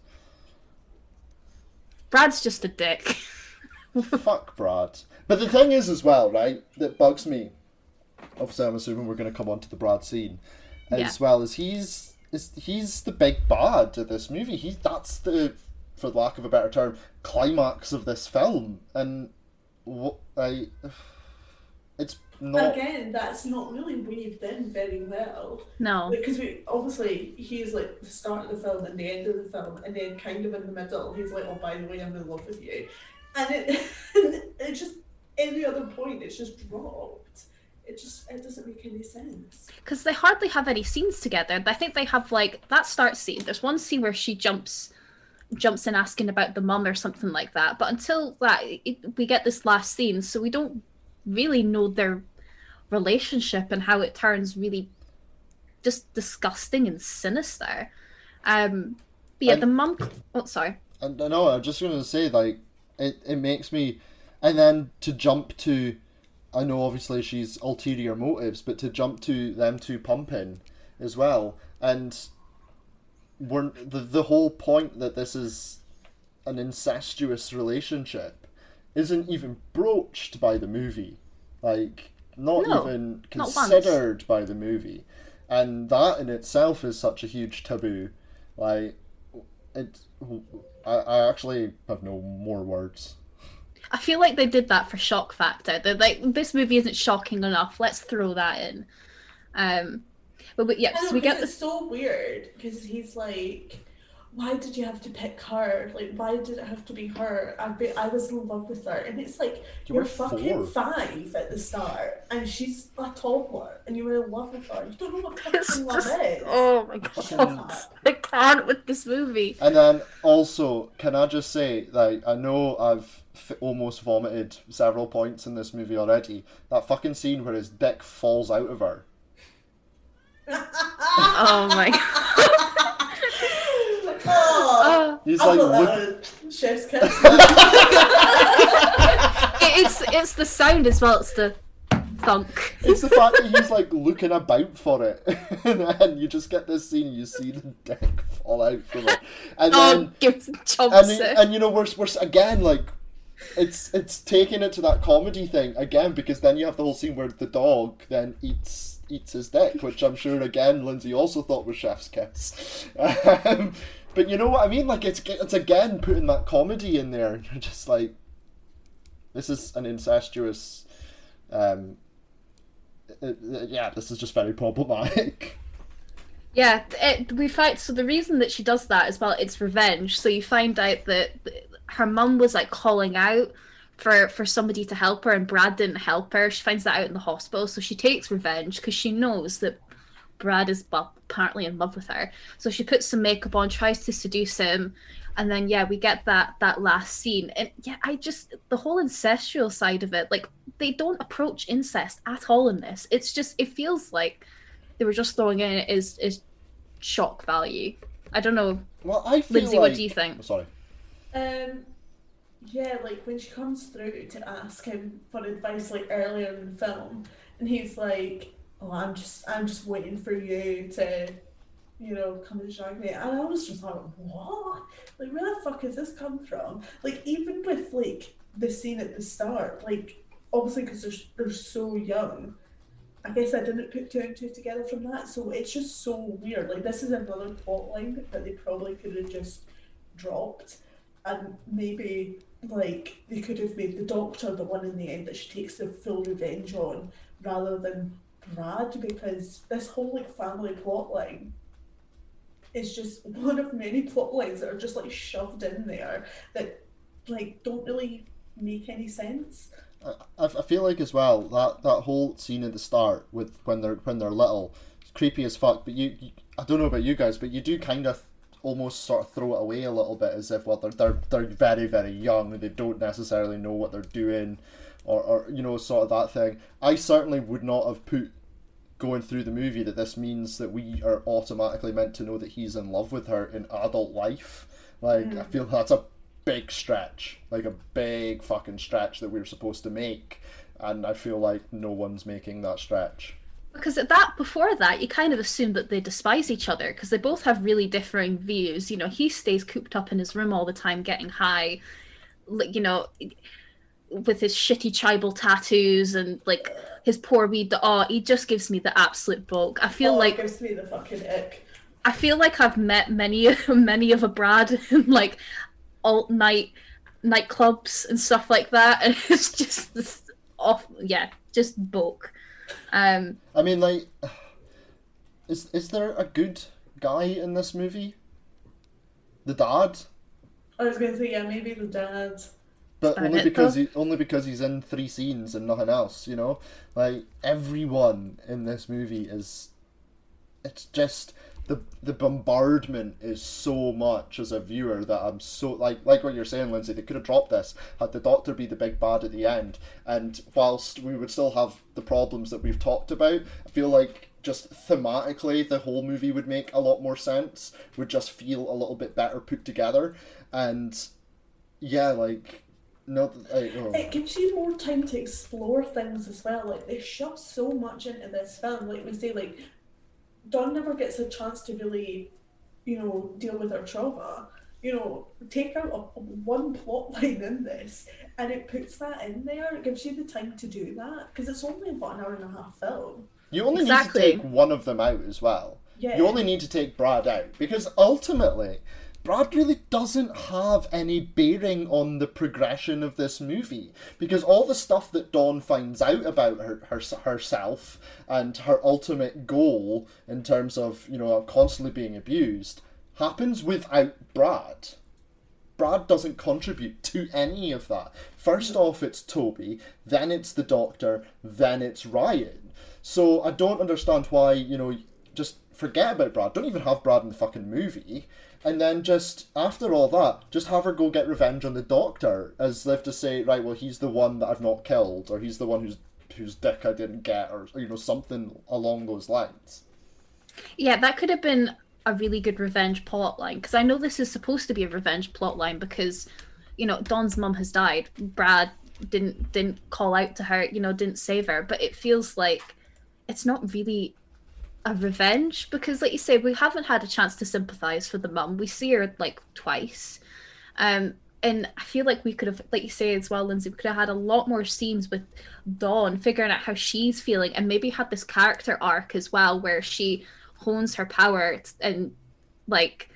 Brad's just a dick. Fuck Brad. But the thing is, as well, right, that bugs me, obviously I'm assuming we're going to come on to the Brad scene, as Yeah. well as he's, is, he's the big bad of this movie. He's, that's the, for lack of a better term, climax of this film. And, what, I, it's not... Again, that's not really weaved in very well. No. Because we obviously he's like the start of the film and the end of the film, and then kind of in the middle, he's like, "Oh, by the way, I'm in love with you," and it it just every other point it's just dropped. It just it doesn't make any sense. Because they hardly have any scenes together. I think they have like that start scene. There's one scene where she jumps jumps in asking about the mum or something like that. But until that, it, we get this last scene, so we don't really know their relationship and how it turns really just disgusting and sinister. Um, but yeah, And- the mum. Oh, sorry. And I know, I'm just going to say, like, it, it makes me... And then to jump to... I know, obviously, she's ulterior motives, but to jump to them two pumping as well. And we're, the, the whole point that this is an incestuous relationship isn't even broached by the movie. Like, not No, even not once. considered by the movie. And that in itself is such a huge taboo. Like, it... I, I actually have no more words. I feel like they did that for shock factor. They're like, this movie isn't shocking enough. Let's throw that in. Um, but, but yeah, I know, so we get because this. it's so weird because he's like, "Why did you have to pick her? Like, why did it have to be her? I be, I was in love with her," and it's like You you're were fucking four. five at the start, and she's a toddler, and you were in love with her. You don't know what It's fucking love just, is. oh my god, I can't with this movie. And then also, can I just say, like, I know I've f- almost vomited several points in this movie already. That fucking scene where his dick falls out of her. Oh my god. Oh, Uh, He's I like, thought look, that was chef's kiss. it's it's the sound as well. It's the thunk. it's the fact that he's like looking about for it, and then you just get this scene, and you see the dick fall out from it, and Oh, then gives and, jumps it- it. and you know we're we're again like. It's it's taking it to that comedy thing again, because then you have the whole scene where the dog then eats eats his dick, which I'm sure again Lindsay also thought was chef's kiss. Um, but you know what I mean? Like it's it's again putting that comedy in there, and you're just like, this is an incestuous. Um, uh, uh, yeah, this is just very problematic. Yeah, it, we find so the reason that she does that as well, it's revenge. So you find out that her mum was like calling out for for somebody to help her, and Brad didn't help her. She finds that out in the hospital, so she takes revenge because she knows that Brad is well, apparently in love with her. So she puts some makeup on, tries to seduce him, and then yeah, we get that that last scene. And yeah, I just the whole incestual side of it, like they don't approach incest at all in this. It's just it feels like they were just throwing in it is is shock value. I don't know. Well, I feel Lindsay, like... what do you think? Oh, sorry. Um, yeah, like when she comes through to ask him for advice, like earlier in the film, and he's like, "Oh, I'm just, I'm just waiting for you to, you know, come and shag me." And I was just like, "What? Like, where the fuck has this come from?" Like, even with like the scene at the start, like obviously because they're they're so young. I guess I didn't put two and two together from that, so it's just so weird. Like, this is another plot line that they probably could have just dropped. And maybe, like, they could have made the doctor the one in the end that she takes the full revenge on, rather than Brad, because this whole, like, family plot line is just one of many plot lines that are just like shoved in there that like don't really make any sense. I, I feel like as well that, that whole scene at the start with when they're when they're little, it's creepy as fuck. But you, you, I don't know about you guys, but you do kind of almost sort of throw it away a little bit as if well they're they're they're very very young and they don't necessarily know what they're doing, or or you know sort of that thing. I certainly would not have put going through the movie that this means that we are automatically meant to know that he's in love with her in adult life. Like mm. I feel that's a big stretch, like a big fucking stretch that we're supposed to make, and I feel like no one's making that stretch. Because at that, before that, you kind of assume that they despise each other because they both have really differing views. You know, he stays cooped up in his room all the time, getting high, like, you know, with his shitty tribal tattoos and like his poor weed. Oh, he just gives me the absolute bulk. I feel oh, like it gives me the fucking ick. I feel like I've met many, many of a Brad in like alt night nightclubs and stuff like that, and it's just this off. Yeah, just bulk. Um, I mean, like, is is there a good guy in this movie? The dad? I was going to say, yeah, maybe the dad. But only because he only because he's in three scenes and nothing else, you know? Like, everyone in this movie is... It's just... The the bombardment is so much as a viewer that I'm so... Like like what you're saying, Lindsay, they could have dropped this, had the Doctor be the big bad at the end, and whilst we would still have the problems that we've talked about, I feel like just thematically the whole movie would make a lot more sense, would just feel a little bit better put together, and yeah, like... No, I, oh. It gives you more time to explore things as well. Like, they shove so much into this film. Like we say, like, Dawn never gets a chance to really, you know, deal with her trauma. You know, take out a, a one plot line in this, and it puts that in there. It gives you the time to do that, because it's only about an hour and a half film. You only exactly. need to take one of them out as well. Yeah. You only need to take Brad out, because ultimately... Brad really doesn't have any bearing on the progression of this movie, because all the stuff that Dawn finds out about her, her herself and her ultimate goal in terms of, you know, constantly being abused happens without Brad. Brad doesn't contribute to any of that. First off, it's Toby, then it's the Doctor, then it's Ryan. So I don't understand why, you know, just forget about Brad. Don't even have Brad in the fucking movie. And then just, after all that, just have her go get revenge on the Doctor, as if to say, right, well, he's the one that I've not killed, or he's the one whose whose dick I didn't get, or, you know, something along those lines. Yeah, that could have been a really good revenge plotline, because I know this is supposed to be a revenge plotline, because, you know, Dawn's mum has died. Brad didn't didn't call out to her, you know, didn't save her, but it feels like it's not really a revenge, because like you say, we haven't had a chance to sympathize for the mum. We see her like twice, um and I feel like we could have, like you say as well, Lindsay, we could have had a lot more scenes with Dawn figuring out how she's feeling, and maybe had this character arc as well where she hones her power and like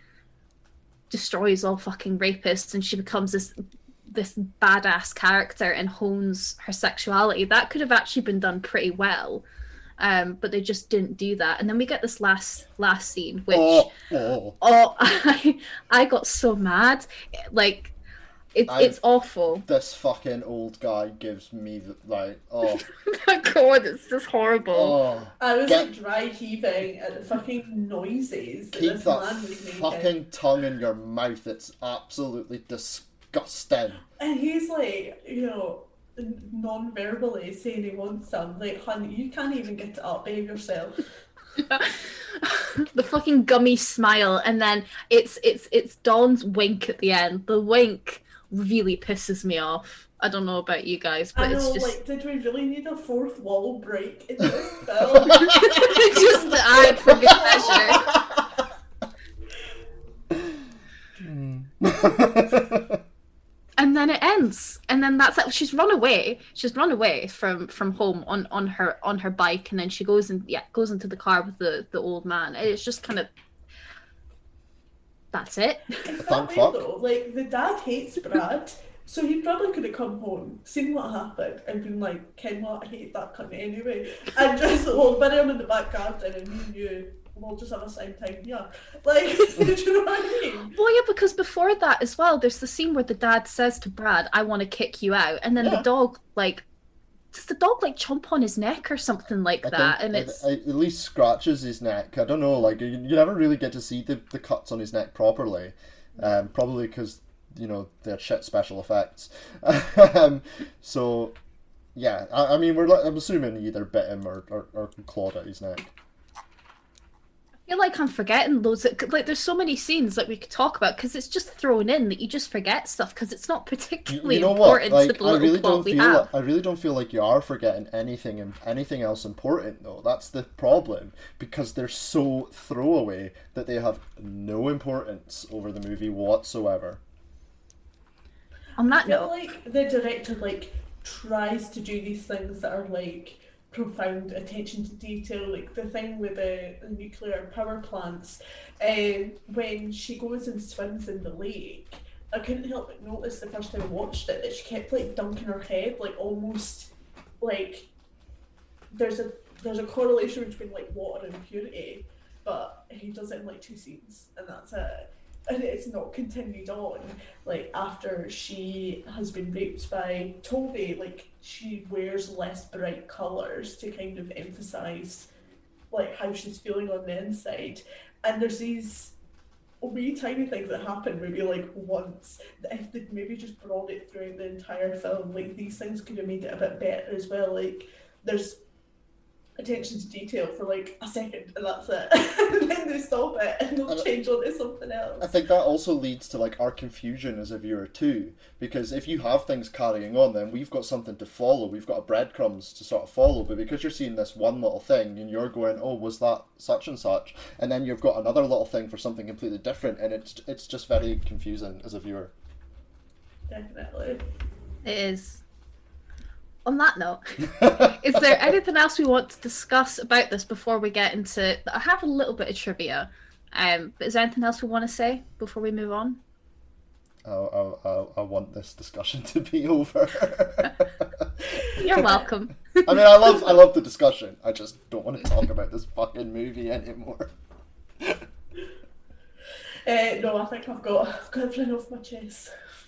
destroys all fucking rapists, and she becomes this this badass character and hones her sexuality. That could have actually been done pretty well. Um, but they just didn't do that, and then we get this last last scene, which oh, oh. oh I I got so mad, like it, it's awful. This fucking old guy gives me the, like oh my god, it's just horrible. Oh, I was get, like dry heaving at the fucking noises. That keep this that man was fucking making. tongue in your mouth. It's absolutely disgusting. And he's like, you know, non-verbally saying he wants some. Like, honey, you can't even get it up, behave yourself. The fucking gummy smile, and then it's it's it's Dawn's wink at the end. The wink really pisses me off. I don't know about you guys, but I know, it's just like, did we really need a fourth wall break in this film? just the eye for good measure. And then it ends, and then that's it. She's run away. She's run away from, from home on, on her on her bike, and then she goes and yeah goes into the car with the, the old man. It's just kind of that's it. It's that way though. Like, the dad hates Brad, so he probably could have come home, seen what happened, and been like, "Ken, what? I hate that cunt anyway," and just oh, bury him in the back garden, and he knew we'll just have a side time here. Like, do you know what I mean? Well, yeah, because before that as well, there's the scene where the dad says to Brad, "I want to kick you out," and then Yeah. the dog like, does the dog like chomp on his neck or something like I that? think And it- it's it at least scratches his neck. I don't know, like you, you never really get to see the, the cuts on his neck properly. Um, probably because you know they're shit special effects. um, so yeah, I, I mean we're I'm assuming he either bit him or, or, or clawed at his neck. I feel like I'm forgetting loads of, like there's so many scenes that we could talk about because it's just thrown in that you just forget stuff because it's not You, particularly you know what? important Like to the I little really plot don't we feel have. like, I really don't feel like you are forgetting anything and anything else important though. That's the problem because they're so throwaway that they have no importance over the movie whatsoever. On I that feel note, like the director like tries to do these things that are like profound attention to detail, like the thing with the, the nuclear power plants. Um, when she goes and swims in the lake, I couldn't help but notice the first time I watched it that she kept like dunking her head, like almost like there's a there's a correlation between like water and purity, but he does it in like two scenes, and that's it. And it's not continued on. Like after she has been raped by Toby, like she wears less bright colours to kind of emphasise like how she's feeling on the inside. And there's these wee tiny things that happen maybe like once that if they'd maybe just brought it throughout the entire film, like these things could have made it a bit better as well. Like there's attention to detail for like a second and that's it. And then they stop it and they'll And change on to something else. I think that also leads to like our confusion as a viewer too, because if you have things carrying on, then we've got something to follow. We've got a breadcrumbs to sort of follow. But because you're seeing this one little thing and you're going, "Oh, was that such and such?" and then you've got another little thing for something completely different, and it's it's just very confusing as a viewer. Definitely. it is. On that note, is there anything else we want to discuss about this before we get into? I have a little bit of trivia, um, but is there anything else we want to say before we move on? I, I, I, I want this discussion to be over. You're welcome. I mean, I love I love the discussion. I just don't want to talk about this fucking movie anymore. Uh, no, I think I've got I've got everything off my chest.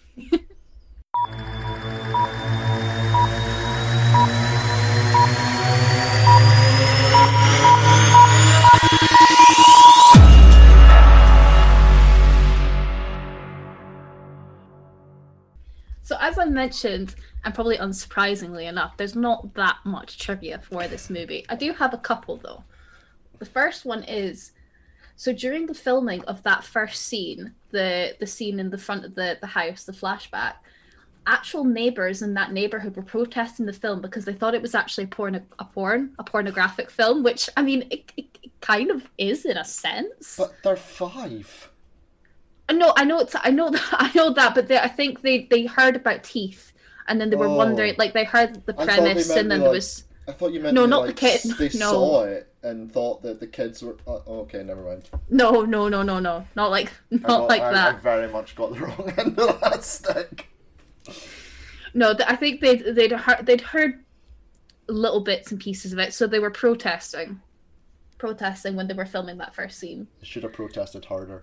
So as I mentioned, and probably unsurprisingly enough, there's not that much trivia for this movie. I do have a couple though. The first one is, so during the filming of that first scene, the the scene in the front of the, the house, the flashback, actual neighbors in that neighborhood were protesting the film because they thought it was actually porn a porn, a pornographic film, which I mean it, it, it kind of is in a sense. But they're five. No, I know it's I know that I know that, but they, I think they, they heard about teeth, and then they were Oh. wondering, like they heard the I thought they premise, meant and then they, there like- was I thought you meant No, they, not the like, kid, s- They no. saw it and thought that the kids were. Oh, okay, never mind. no, no, no, no, no, not like I not got- like I, that. I very much got the wrong end of that stick. No, th- I think they they'd heard they'd heard little bits and pieces of it, so they were protesting, protesting when they were filming that first scene. I should have protested harder.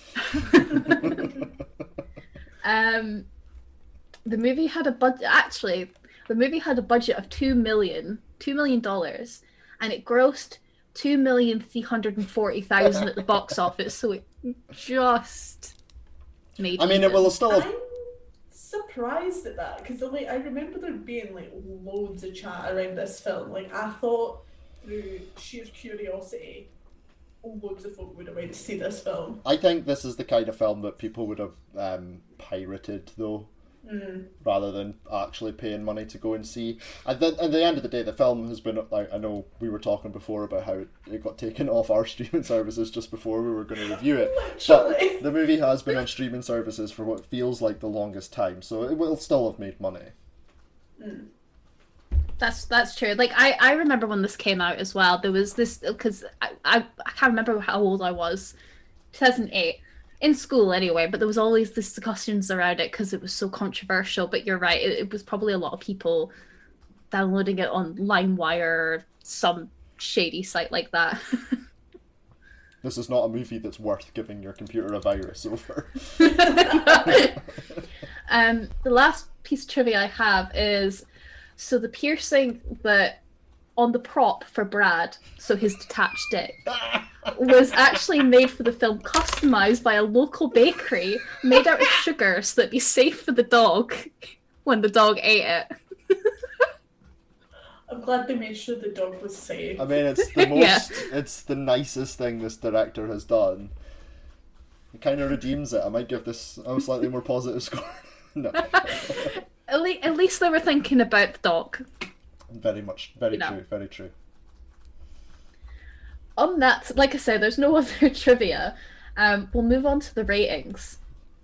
Um, the movie had a budget. Actually, the movie had a budget of two million, two million dollars, and it grossed two million three hundred and forty thousand at the box office. So it just made. I mean, it even. will still have. I'm surprised at that because like I remember there being like loads of chat around this film. Like I thought through sheer curiosity, loads of folk would have went to see this film. I think this is the kind of film that people would have um, pirated, though, Mm. rather than actually paying money to go and see. At the, at the end of the day, the film has been, like, I know we were talking before about how it got taken off our streaming services just before we were going to review it. Literally. But the movie has been on streaming services for what feels like the longest time, so it will still have made money. Mm. That's that's true. Like I, I remember when this came out as well. There was this because I, I I can't remember how old I was, two thousand eight, in school anyway. But there was always this discussions around it because it was so controversial. But you're right, it, it was probably a lot of people downloading it on LimeWire or some shady site like that. this is not a movie that's worth giving your computer a virus over. um, the last piece of trivia I have is, so the piercing that on the prop for Brad, so his detached dick, was actually made for the film, customized by a local bakery, made out of sugar so that it'd be safe for the dog when the dog ate it. I'm glad they made sure the dog was safe. I mean, it's the most, Yeah. it's the nicest thing this director has done. It kind of redeems it. I might give this a slightly more positive score. No. At, le- at least they were thinking about the dog. Very much, very You know. true, very true. On that, like I said, there's no other trivia. Um, we'll move on to the ratings.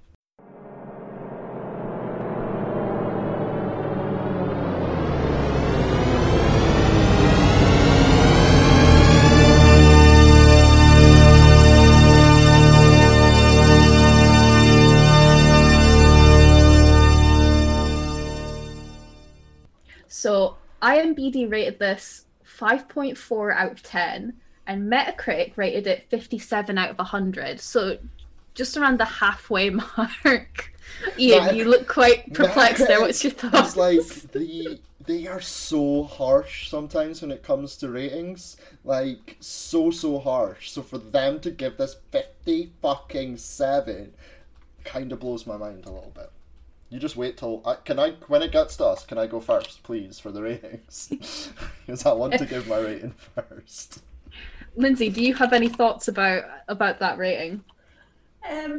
So I M D B rated this five point four out of ten, and Metacritic rated it fifty-seven out of one hundred. So just around the halfway mark. Ian, Metac- you look quite perplexed there. Metacritic What's your thoughts? It's like the they are so harsh sometimes when it comes to ratings. Like so so harsh. So for them to give this fifty fucking seven kind of blows my mind a little bit. You just wait till I, can I when it gets to us, can I go first, please, for the ratings? Because I want to give my rating first. Lindsay, do you have any thoughts about about that rating? Um,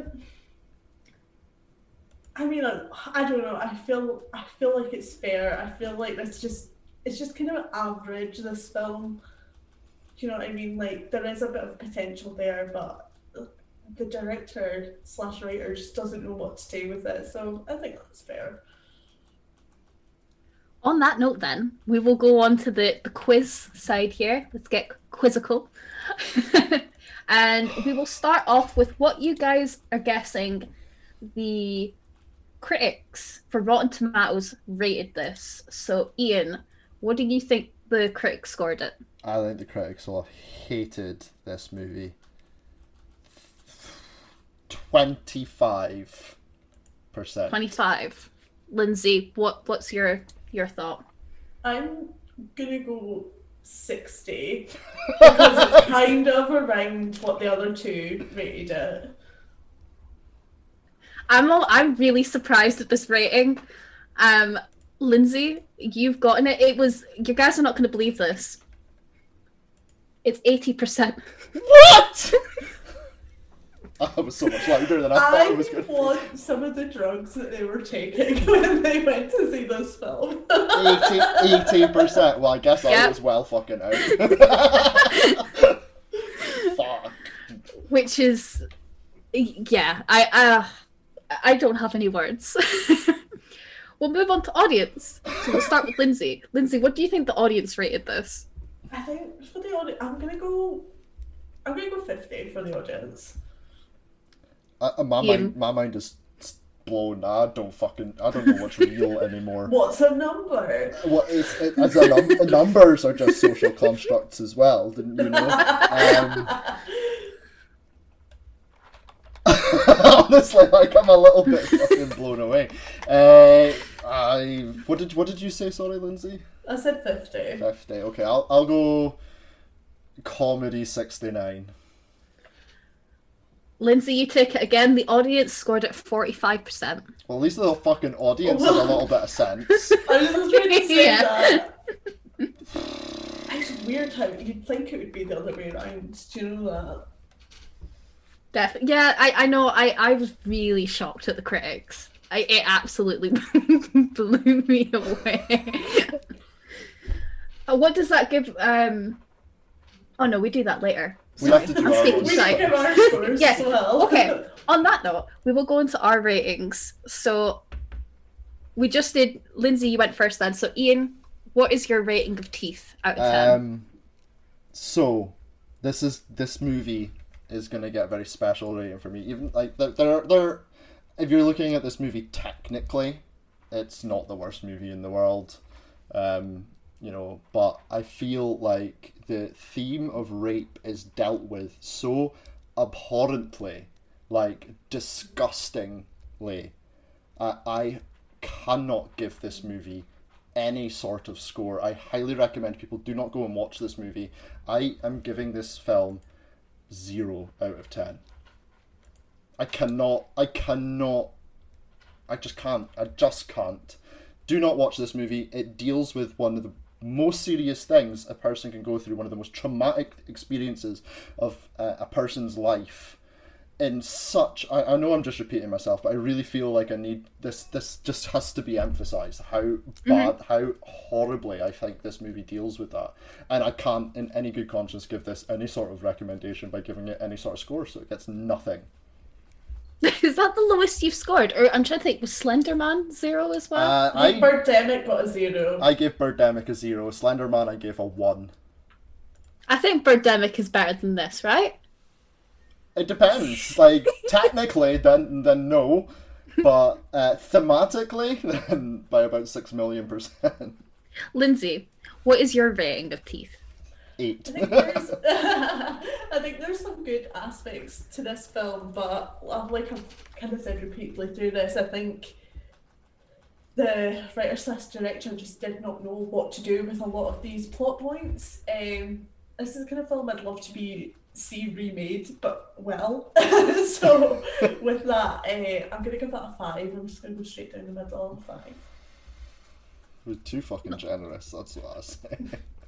I mean, I, I don't know. I feel I feel like it's fair. I feel like it's just it's just kind of average, this film. Do you know what I mean? Like there is a bit of potential there, but the director slash writer just doesn't know what to do with it. So I think that's fair. On that note, then, we will go on to the, the quiz side here. Let's get quizzical. And we will start off with what you guys are guessing the critics for Rotten Tomatoes rated this. So, Ian, what do you think the critics scored it? I think the critics will have hated this movie. Twenty-five percent. twenty-five. Lindsay, what what's your your thought? I'm gonna go sixty because it's kind of around what the other two rated it. I'm all, I'm really surprised at this rating. Um, Lindsay, you've gotten it. It was you guys are not going to believe this. It's eighty percent. What? That was so much louder than I thought I it was going to want some of the drugs that they were taking when they went to see this film. be. eighty percent. Well, I guess I Yep. was well fucking out. Fuck. Which is, yeah, I uh, I don't have any words. We'll move on to audience. So we'll start with Lindsay. Lindsay, what do you think the audience rated this? I think for the audience, I'm gonna go. I'm gonna go fifty for the audience. I, my, Ian. mind, my mind is blown. I don't fucking. I don't know what's real anymore. What's a number? What is it, as a num- numbers are just social constructs as well, didn't you know? Um, honestly, like I'm a little bit fucking blown away. Uh, I what did what did you say? Sorry, Lindsay. I said fifty. Fifty. Okay, I'll I'll go. Comedy sixty-nine. Lindsay, you take it again. The audience scored it forty-five percent. Well, at least the fucking audience had a little bit of sense. I was just trying to say Yeah. that. It's weird how you'd think it would be the other way around. Do you know that? Definitely. Yeah, I, I know. I, I was really shocked at the critics. I, it absolutely blew me away. Uh, what does that give? Um. Oh no, we do that later. We have to do I'm our speaking own We shite. give stuff. our scores Yes. as well. Okay. On that note, we will go into our ratings. So we just did. Lindsay, you went first then. So Ian, what is your rating of Teeth out of ten? Um, so this is this movie is gonna get a very special rating for me. Even like there, there, there. If you're looking at this movie technically, it's not the worst movie in the world. Um, you know, but I feel like the theme of rape is dealt with so abhorrently, like disgustingly. Uh, I cannot give this movie any sort of score. I highly recommend people do not go and watch this movie. I am giving this film zero out of ten. I cannot, I cannot, I just can't, I just can't. Do not watch this movie. It deals with one of the most serious things a person can go through, one of the most traumatic experiences of uh, a person's life in such, I, I know I'm just repeating myself, but I really feel like I need this, this just has to be emphasised, how bad, mm-hmm. how horribly I think this movie deals with that. And I can't, in any good conscience, give this any sort of recommendation by giving it any sort of score, so it gets nothing. Is that the lowest you've scored? Or I'm trying to think, was Slenderman zero as well? Uh, I I think Birdemic got a zero. I gave Birdemic a zero. Slenderman I gave a one. I think Birdemic is better than this, right? It depends. Like, technically, then then no. But uh, thematically, then by about six million percent. Lindsay, what is your rating of Teeth? Eight. I think there's, I think there's some good aspects to this film, but like I've kind of said repeatedly through this, I think the writer slash director just did not know what to do with a lot of these plot points. Um, this is the kind of film I'd love to be see remade, but well. So with that, uh, I'm gonna give that a five. I'm just gonna go straight down the middle. Five. We're too fucking generous. That's what I say.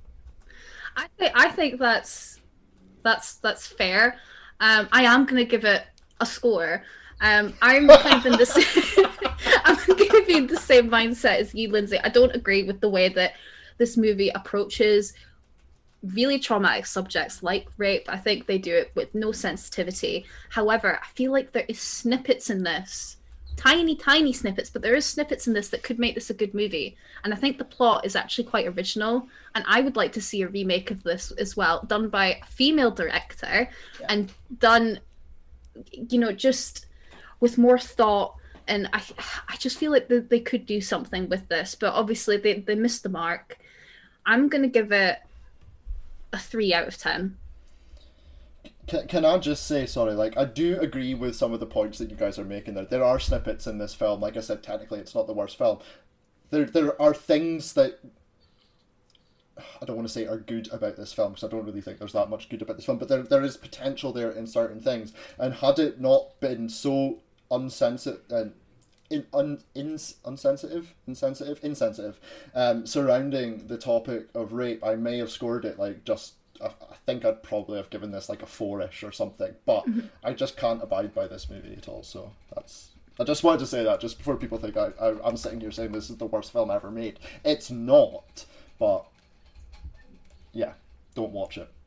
I think I think that's that's that's fair. Um, I am gonna give it a score. Um, I'm kind of in the same, I'm gonna be in the same mindset as you, Lindsay. I don't agree with the way that this movie approaches really traumatic subjects like rape. I think they do it with no sensitivity. However, I feel like there is snippets in this. Tiny, tiny snippets, but there is snippets in this that could make this a good movie. And I think the plot is actually quite original. And I would like to see a remake of this as well, done by a female director yeah. and done, you know, just with more thought. And I I just feel like they, they could do something with this, but obviously they, they missed the mark. I'm going to give it a three out of ten. Can, can I just say, sorry, like, I do agree with some of the points that you guys are making there. There are snippets in this film. Like I said, technically it's not the worst film. There there are things that I don't want to say are good about this film, because I don't really think there's that much good about this film, but there there is potential there in certain things. And had it not been so unsensitive and in, un, ins, unsensitive, insensitive, insensitive, um, surrounding the topic of rape, I may have scored it like just I think I'd probably have given this like a four-ish or something, but mm-hmm. I just can't abide by this movie at all, so that's... I just wanted to say that, just before people think I, I, I'm sitting here saying this is the worst film ever made. It's not, but yeah, don't watch it.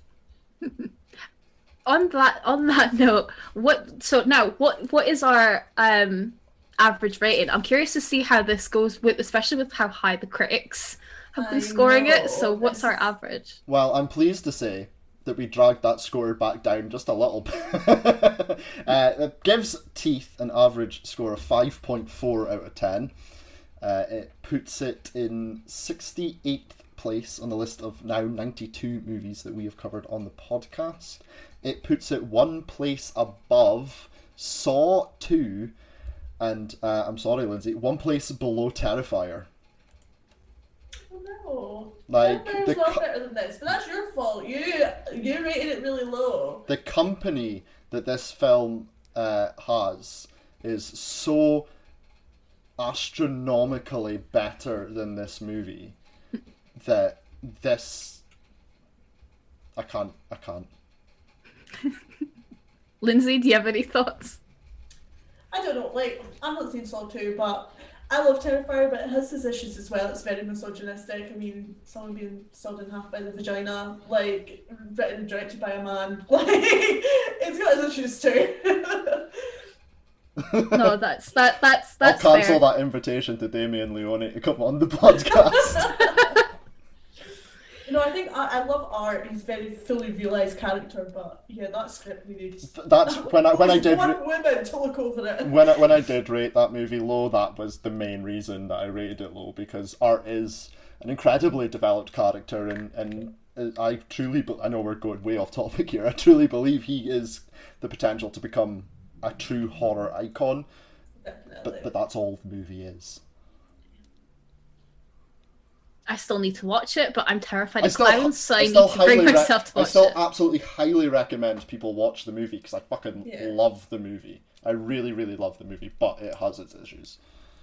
on that on that note, what so now what what is our um average rating? I'm curious to see how this goes, with especially with how high the critics have been I scoring know. it. So what's our average? Well, I'm pleased to say that we dragged that score back down just a little bit. uh, it gives Teeth an average score of five point four out of ten. Uh, it puts it in sixty-eighth place on the list of now ninety-two movies that we have covered on the podcast. It puts it one place above Saw two, and uh, I'm sorry, Lindsay, one place below Terrifier. No, like the lot co- better than this, but that's your fault. You you rated it really low. The company that this film uh, has is so astronomically better than this movie that this I can't I can't. Lindsay, do you have any thoughts? I don't know. Like, I've not seen Saw two, but I love Terrifier, but it has its issues as well. It's very misogynistic. I mean, someone being sawed in half by the vagina, like, written and directed by a man. Like, it's got its issues too. No, that's that that's that's I'll cancel fair. that invitation to Damien Leone to come on the podcast. You know, I think I, I love Art. He's a very fully realised character, but yeah, that script needs. That's when I when I did one ra- woman to look over it. When I when I did rate that movie low, that was the main reason that I rated it low, because Art is an incredibly developed character, and and I truly, be- I know we're going way off topic here. I truly believe he is the potential to become a true horror icon. Definitely. But but that's all the movie is. I still need to watch it, but I'm terrified I of still, clowns, so I, I need still to bring highly myself rec- to watch I still it. absolutely highly recommend people watch the movie because I fucking Yeah. love the movie. I really, really love the movie, but it has its issues.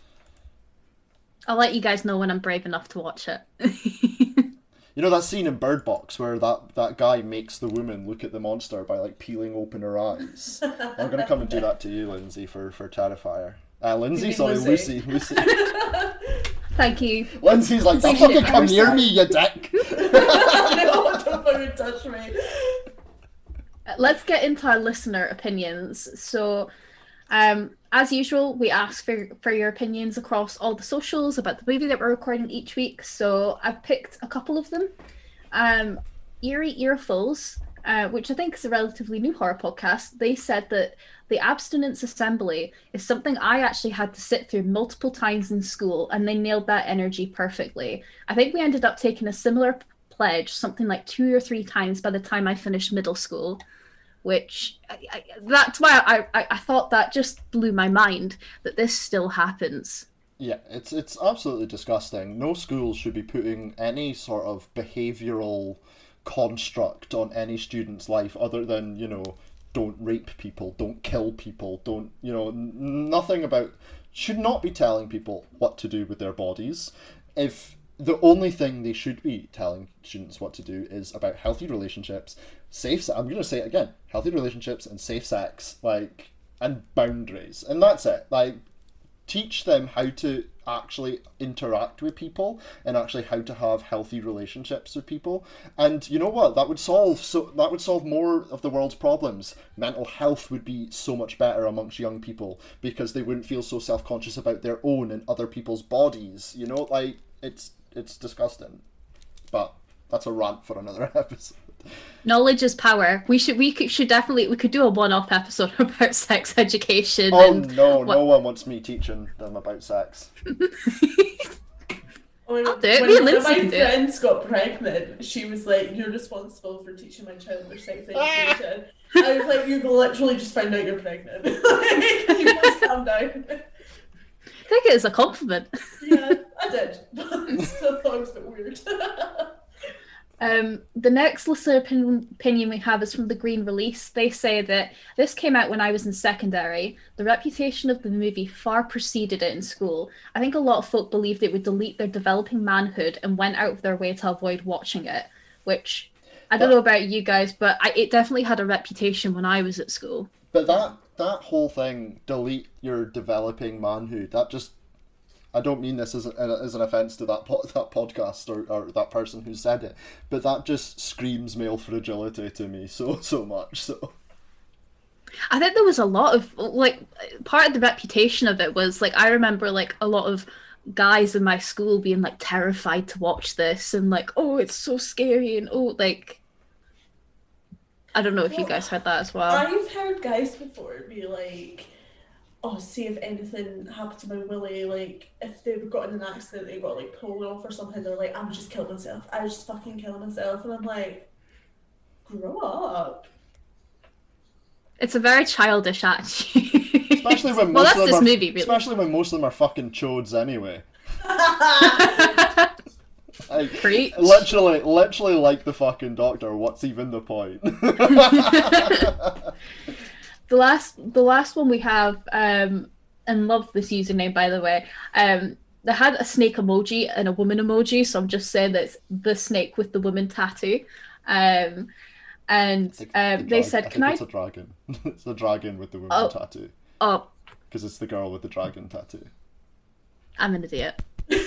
I'll let you guys know when I'm brave enough to watch it. You know that scene in Bird Box where that, that guy makes the woman look at the monster by like peeling open her eyes? I'm gonna come and do that to you, Lindsay, for, for Terrifier. Uh, Lindsay, You mean sorry, Lucy? Lucy. Lucy. Thank you. Lindsay's like, don't Appreciate fucking it. come near me, you dick! No, don't fucking touch me. Let's get into our listener opinions. So, um, as usual, we ask for, for your opinions across all the socials about the movie that we're recording each week. So I've picked a couple of them. Um, Eerie Earfuls, uh, which I think is a relatively new horror podcast, they said that the abstinence assembly is something I actually had to sit through multiple times in school, and they nailed that energy perfectly. I think we ended up taking a similar pledge, something like two or three times by the time I finished middle school. Which I, I, that's why I, I I thought that just blew my mind that this still happens. Yeah, it's it's absolutely disgusting. No school should be putting any sort of behavioural construct on any student's life other than, you know, don't rape people, don't kill people, don't, you know, n- nothing about, should not be telling people what to do with their bodies. If the only thing they should be telling students what to do is about healthy relationships, safe sex, I'm going to say it again, healthy relationships and safe sex, like, and boundaries. And that's it. Like, teach them how to actually interact with people and actually how to have healthy relationships with people. And you know what? That would solve so that would solve more of the world's problems. Mental health would be so much better amongst young people because they wouldn't feel so self-conscious about their own and other people's bodies. You know, like, it's it's disgusting. But that's a rant for another episode. Knowledge is power. We should we could, should definitely we could do a one-off episode about sex education. Oh and no, what... no one wants me teaching them about sex. I mean, I'll do it. when Me and one of Lindsay my can do it. friends got pregnant, she was like, "You're responsible for teaching my child their sex education." I was like, "You literally just found out you're pregnant. Like, you must calm down." Take it as a compliment. Yeah, I did, but I still thought it was a bit weird. Um, the next listener opinion, opinion we have is from the Green Release. They say that this came out when I was in secondary. The reputation of the movie far preceded it in school. I think a lot of folk believed it would delete their developing manhood and went out of their way to avoid watching it, which I don't But- know about you guys, but I, it definitely had a reputation when I was at school. But that that whole thing, delete your developing manhood, that just, I don't mean this as, a, as an offence to that po- that podcast or, or that person who said it, but that just screams male fragility to me so, so much, so. I think there was a lot of, like, part of the reputation of it was, like, I remember, like, a lot of guys in my school being, like, terrified to watch this and, like, oh, it's so scary and, oh, like, I don't know if you Well, guys heard that as well. I've heard guys before be like, "Oh, see if anything happened to my Willie, like if they got in an accident, they got like pulled off or something, they're like, I'm just killing myself. I just fucking kill myself." And I'm like, grow up. It's a very childish attitude. Especially when well, most that's of them this are, movie, really. especially when most of them are fucking chodes anyway. Like, Preach. literally, literally like the fucking Doctor. What's even the point? The last, the last one we have, um, and love this username by the way. Um, they had a snake emoji and a woman emoji, so I'm just saying that it's the snake with the woman tattoo. Um, and I think um, the they drag- said, I "Can think I?" it's a dragon. It's a dragon with the woman Oh. tattoo. Oh, Because it's the girl with the dragon tattoo. I'm an idiot.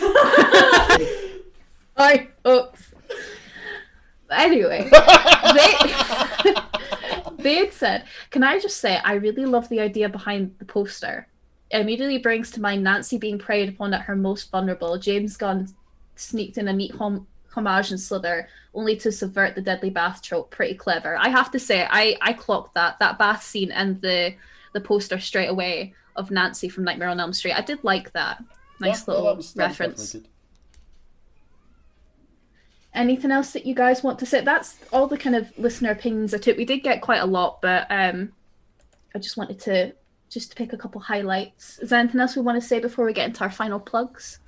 Sorry. Oops. Anyway, they they had said, "Can I just say I really love the idea behind the poster. It immediately brings to mind Nancy being preyed upon at her most vulnerable. James Gunn sneaked in a neat hom- homage and Slither, only to subvert the deadly bath trope. Pretty clever. I have to say, I I clocked that that bath scene and the the poster straight away of Nancy from Nightmare on Elm Street. I did like that. Nice Yeah, no, little that was- that was reference." definitely good. anything else that you guys want to say? That's all the kind of listener opinions I took. We did get quite a lot, but um, I just wanted to just to pick a couple highlights. Is there anything else we want to say before we get into our final plugs?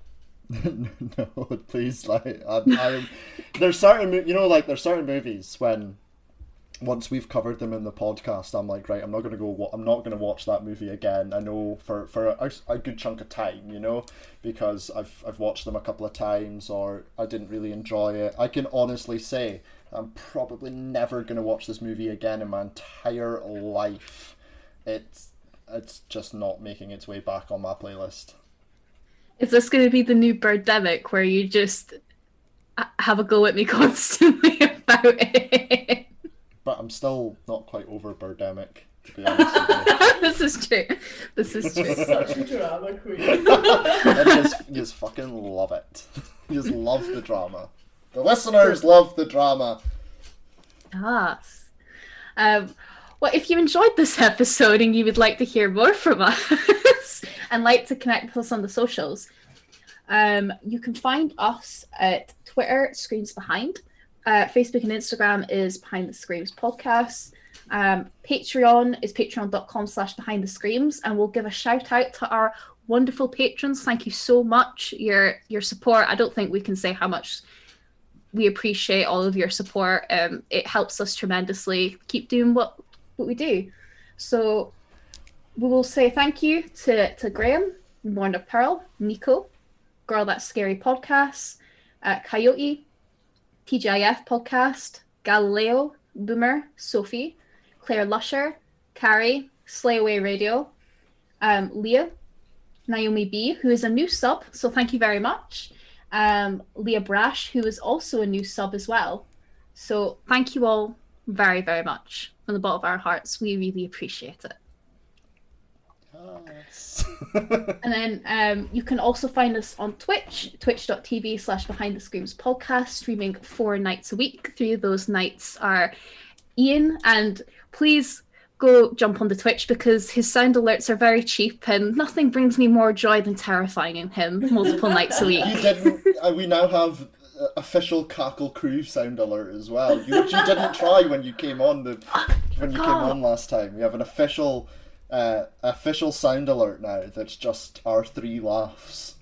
No, please. Like, I, I, there's certain, mo- you know, like there's certain movies when once we've covered them in the podcast, I'm like, right, I'm not gonna go. Wa- I'm not gonna watch that movie again. I know for for a, a good chunk of time, you know, because I've I've watched them a couple of times, or I didn't really enjoy it. I can honestly say I'm probably never gonna watch this movie again in my entire life. It's it's just not making its way back on my playlist. Is this going to be the new Birdemic, where you just have a go at me constantly about it? But I'm still not quite over Birdemic, to be honest with you. This is true. This is true. Such a drama queen. I just, you just fucking love it. You just love the drama. The listeners love the drama. Yes. Um, well, if you enjoyed this episode and you would like to hear more from us and like to connect with us on the socials, um, you can find us at Twitter, Screams Behind. Uh, Facebook and Instagram is Behind the Screams Podcast. Um, Patreon is patreon.com slash Behind the Screams. And we'll give a shout out to our wonderful patrons. Thank you so much. Your your support, I don't think we can say how much we appreciate all of your support. Um, it helps us tremendously keep doing what, what we do. So we will say thank you to, to Graham, Morn of Pearl, Nico, Girl That's Scary Podcast, uh, Coyote, T G I F Podcast, Galileo, Boomer, Sophie, Claire Lusher, Carrie, Slayaway Radio, um, Leah, Naomi B, who is a new sub, so thank you very much. Um, Leah Brash, who is also a new sub as well. So thank you all very, very much. From the bottom of our hearts, we really appreciate it. Yes. And then um, you can also find us on Twitch, twitch.tv slash Behind the Screams Podcast, streaming four nights a week. Three of those nights are Ian, and please go jump on the Twitch because his sound alerts are very cheap and nothing brings me more joy than terrifying him multiple nights a week. You didn't. Uh, we now have uh, official Cackle Crew sound alert as well, which you didn't try when you came on the when you came on last time. We have an official uh, official sound alert now that's just our three laughs.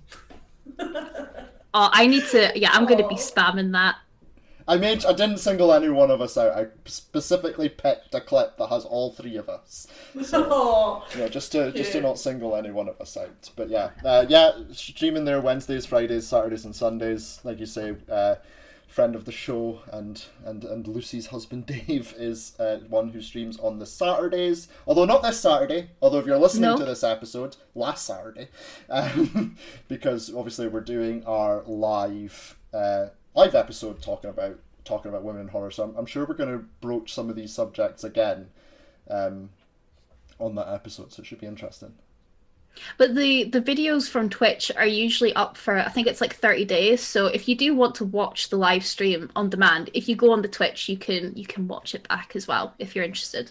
Oh, I need to. Yeah, I'm going to be spamming that. I made. I didn't single any one of us out. I specifically picked a clip that has all three of us. So, Oh, yeah, just to just to not single any one of us out. But yeah, uh, yeah, streaming there Wednesdays, Fridays, Saturdays, and Sundays. Like you say, uh, friend of the show and and and Lucy's husband Dave is uh, one who streams on the Saturdays. Although not this Saturday. Although if you're listening No. to this episode, last Saturday, um, because obviously we're doing our live. Uh, live episode talking about talking about women in horror, so I'm, I'm sure we're going to broach some of these subjects again um, on that episode, so it should be interesting. But the, the videos from Twitch are usually up for, I think it's like thirty days. So if you do want to watch the live stream on demand, if you go on the Twitch, you can you can watch it back as well if you're interested.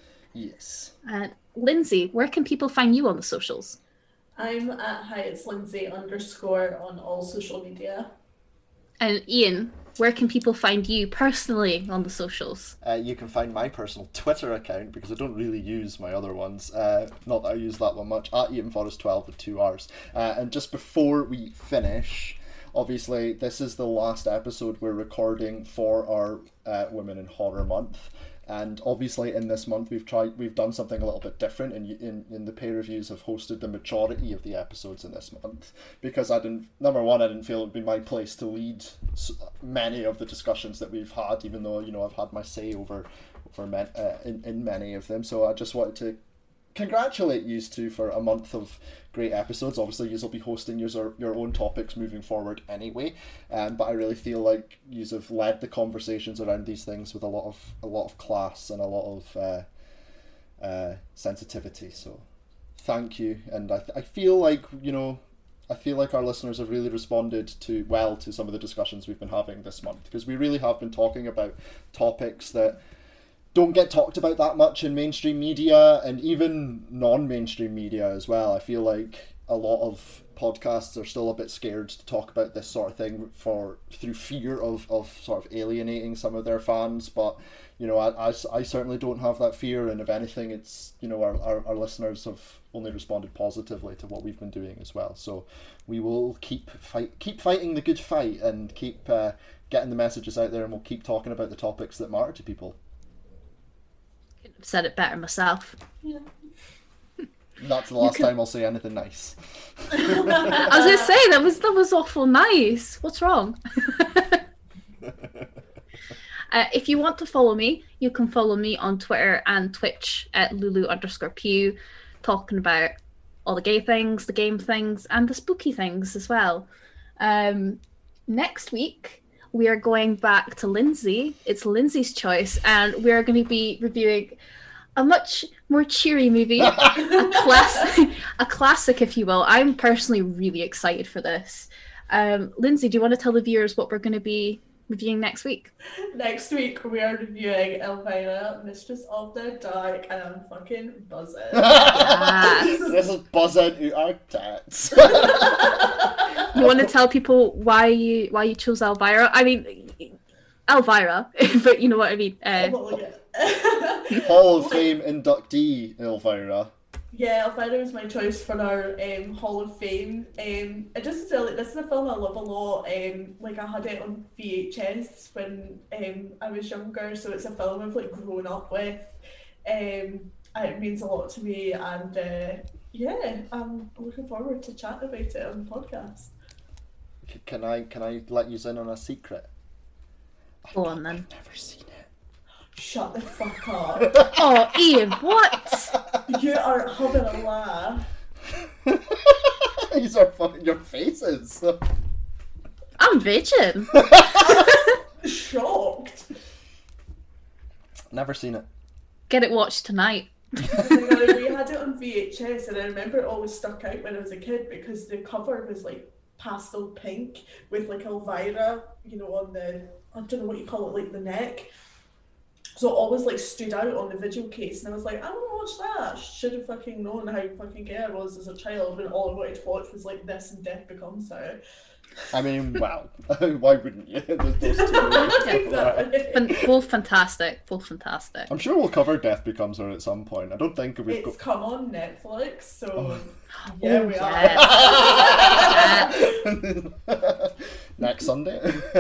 Yes. And Lindsay, where can people find you on the socials? I'm at Hi It's Lindsay underscore on all social media. And Ian, where can people find you personally on the socials? Uh, you can find my personal Twitter account, because I don't really use my other ones. Uh, not that I use that one much. At Ian Forrest twelve with two R's. Uh, and just before we finish, obviously this is the last episode we're recording for our uh, Women in Horror Month. And obviously in this month we've tried we've done something a little bit different, and in, in the peer reviews have hosted the majority of the episodes in this month, because I didn't number one I didn't feel it would be my place to lead many of the discussions that we've had, even though, you know, I've had my say over over men, uh, in, in many of them. So I just wanted to congratulate you two for a month of great episodes. Obviously you will be hosting your, your own topics moving forward anyway, um, but I really feel like you have led the conversations around these things with a lot of a lot of class and a lot of uh, uh, sensitivity, so thank you. And I, I feel like, you know, I feel like our listeners have really responded to well to some of the discussions we've been having this month, because we really have been talking about topics that don't get talked about that much in mainstream media, and even non-mainstream media as well. I feel like a lot of podcasts are still a bit scared to talk about this sort of thing for through fear of, of sort of alienating some of their fans. But, you know, I, I, I certainly don't have that fear, and if anything, it's, you know, our, our, our listeners have only responded positively to what we've been doing as well. So we will keep fight keep fighting the good fight and keep uh, getting the messages out there, and we'll keep talking about the topics that matter to people. Couldn't have said it better myself. Yeah. That's the last can- time I'll say anything nice. I was gonna say that was that was awful nice. What's wrong? uh, if you want to follow me, you can follow me on Twitter and Twitch at Lulu underscore Pew, talking about all the gay things, the game things, and the spooky things as well. Um, next week we are going back to Lindsay. It's Lindsay's choice, and we are going to be reviewing a much more cheery movie, a classic, a classic, if you will. I'm personally really excited for this. Um, Lindsay, do you want to tell the viewers what we're going to be reviewing next week? Next week we are reviewing Elvira, Mistress of the Dark, and I'm fucking buzzing. Yes. This is buzzing out our tats. You want to tell people why you why you chose Elvira? I mean, Elvira, but you know what I mean. Uh, Hall of Fame inductee Elvira. Yeah, Elvira was my choice for our um, Hall of Fame. Um, I just feel like this is a film I love a lot. Um, like I had it on V H S when um, I was younger, so it's a film I've like grown up with. Um, and it means a lot to me, and uh, yeah, I'm looking forward to chatting about it on the podcast. Can I can I let you in on a secret? Go on then. I've never seen it. Shut the fuck up. Oh, Ian, what? You are having a laugh. These are fucking your faces. I'm virgin. Shocked. Never seen it. Get it watched tonight. Oh my God, we had it on V H S, and I remember it always stuck out when I was a kid because the cover was like pastel pink with like Elvira, you know, on the, I don't know what you call it, like the neck. So it always like stood out on the video case, and I was like, I want to watch that. I should have fucking known how fucking gay I was as a child when all I wanted to watch was like this and Death Becomes Her. I mean, wow. Why wouldn't you? Those two Exactly. Fan- both fantastic. Both fantastic. I'm sure we'll cover Death Becomes Her at some point. I don't think we've It's got... come on Netflix, so Oh. yeah, Oh, we yes. Next Sunday.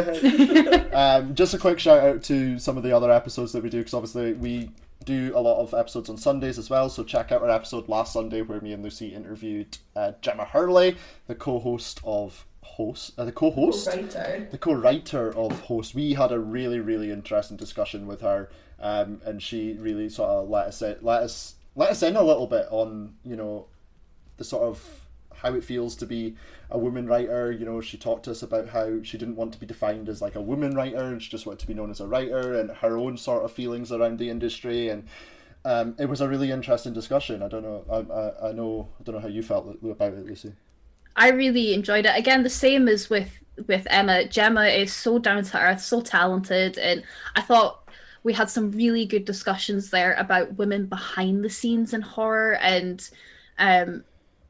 um, just a quick shout out to some of the other episodes that we do, because obviously we do a lot of episodes on Sundays as well, so check out our episode last Sunday where me and Lucy interviewed uh, Gemma Hurley, the co-host of Host, uh, the co-host, Co-writer. the co-writer of Host. We had a really, really interesting discussion with her, um, and she really sort of let us in, let us let us in a little bit on, you know, the sort of how it feels to be a woman writer. You know, she talked to us about how she didn't want to be defined as like a woman writer, and she just wanted to be known as a writer, and her own sort of feelings around the industry. And um, it was a really interesting discussion. I don't know. I, I I know. I don't know how you felt about it, Lucy. I really enjoyed it. Again, the same as with with Emma. Gemma is so down to earth, so talented, and I thought we had some really good discussions there about women behind the scenes in horror, and um,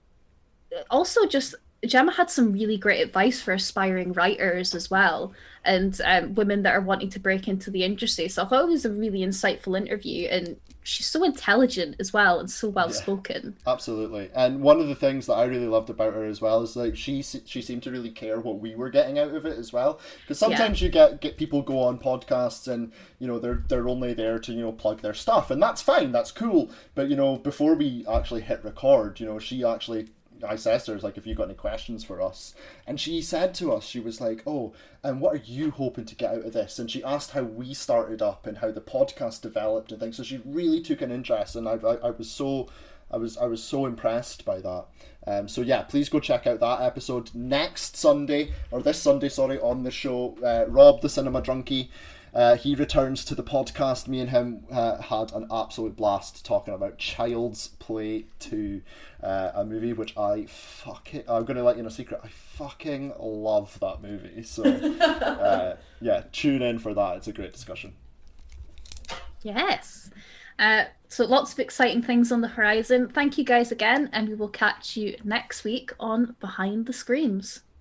also just Gemma had some really great advice for aspiring writers as well, and um, women that are wanting to break into the industry. So I thought it was a really insightful interview, and she's so intelligent as well and so well spoken. Yeah, absolutely. And one of the things that I really loved about her as well is like she she seemed to really care what we were getting out of it as well. Because sometimes yeah. you get get people go on podcasts and you know they're they're only there to you know plug their stuff, and that's fine, that's cool. But you know before we actually hit record, you know she actually. I asked her, like, if you got any questions for us, and she said to us, she was like, oh, and what are you hoping to get out of this? And she asked how we started up and how the podcast developed and things. So she really took an interest, and I, I, I was so, I was, I was so impressed by that. Um, so yeah, please go check out that episode next Sunday, or this Sunday, sorry, on the show. Uh, Rob, the Cinema Drunkie. Uh, he returns to the podcast. Me and him uh, had an absolute blast talking about Child's Play two, uh, a movie which I fucking, I'm going to let you know a secret, I fucking love that movie. So, uh, yeah, tune in for that. It's a great discussion. Yes. Uh, so lots of exciting things on the horizon. Thank you guys again, and we will catch you next week on Behind the Screams.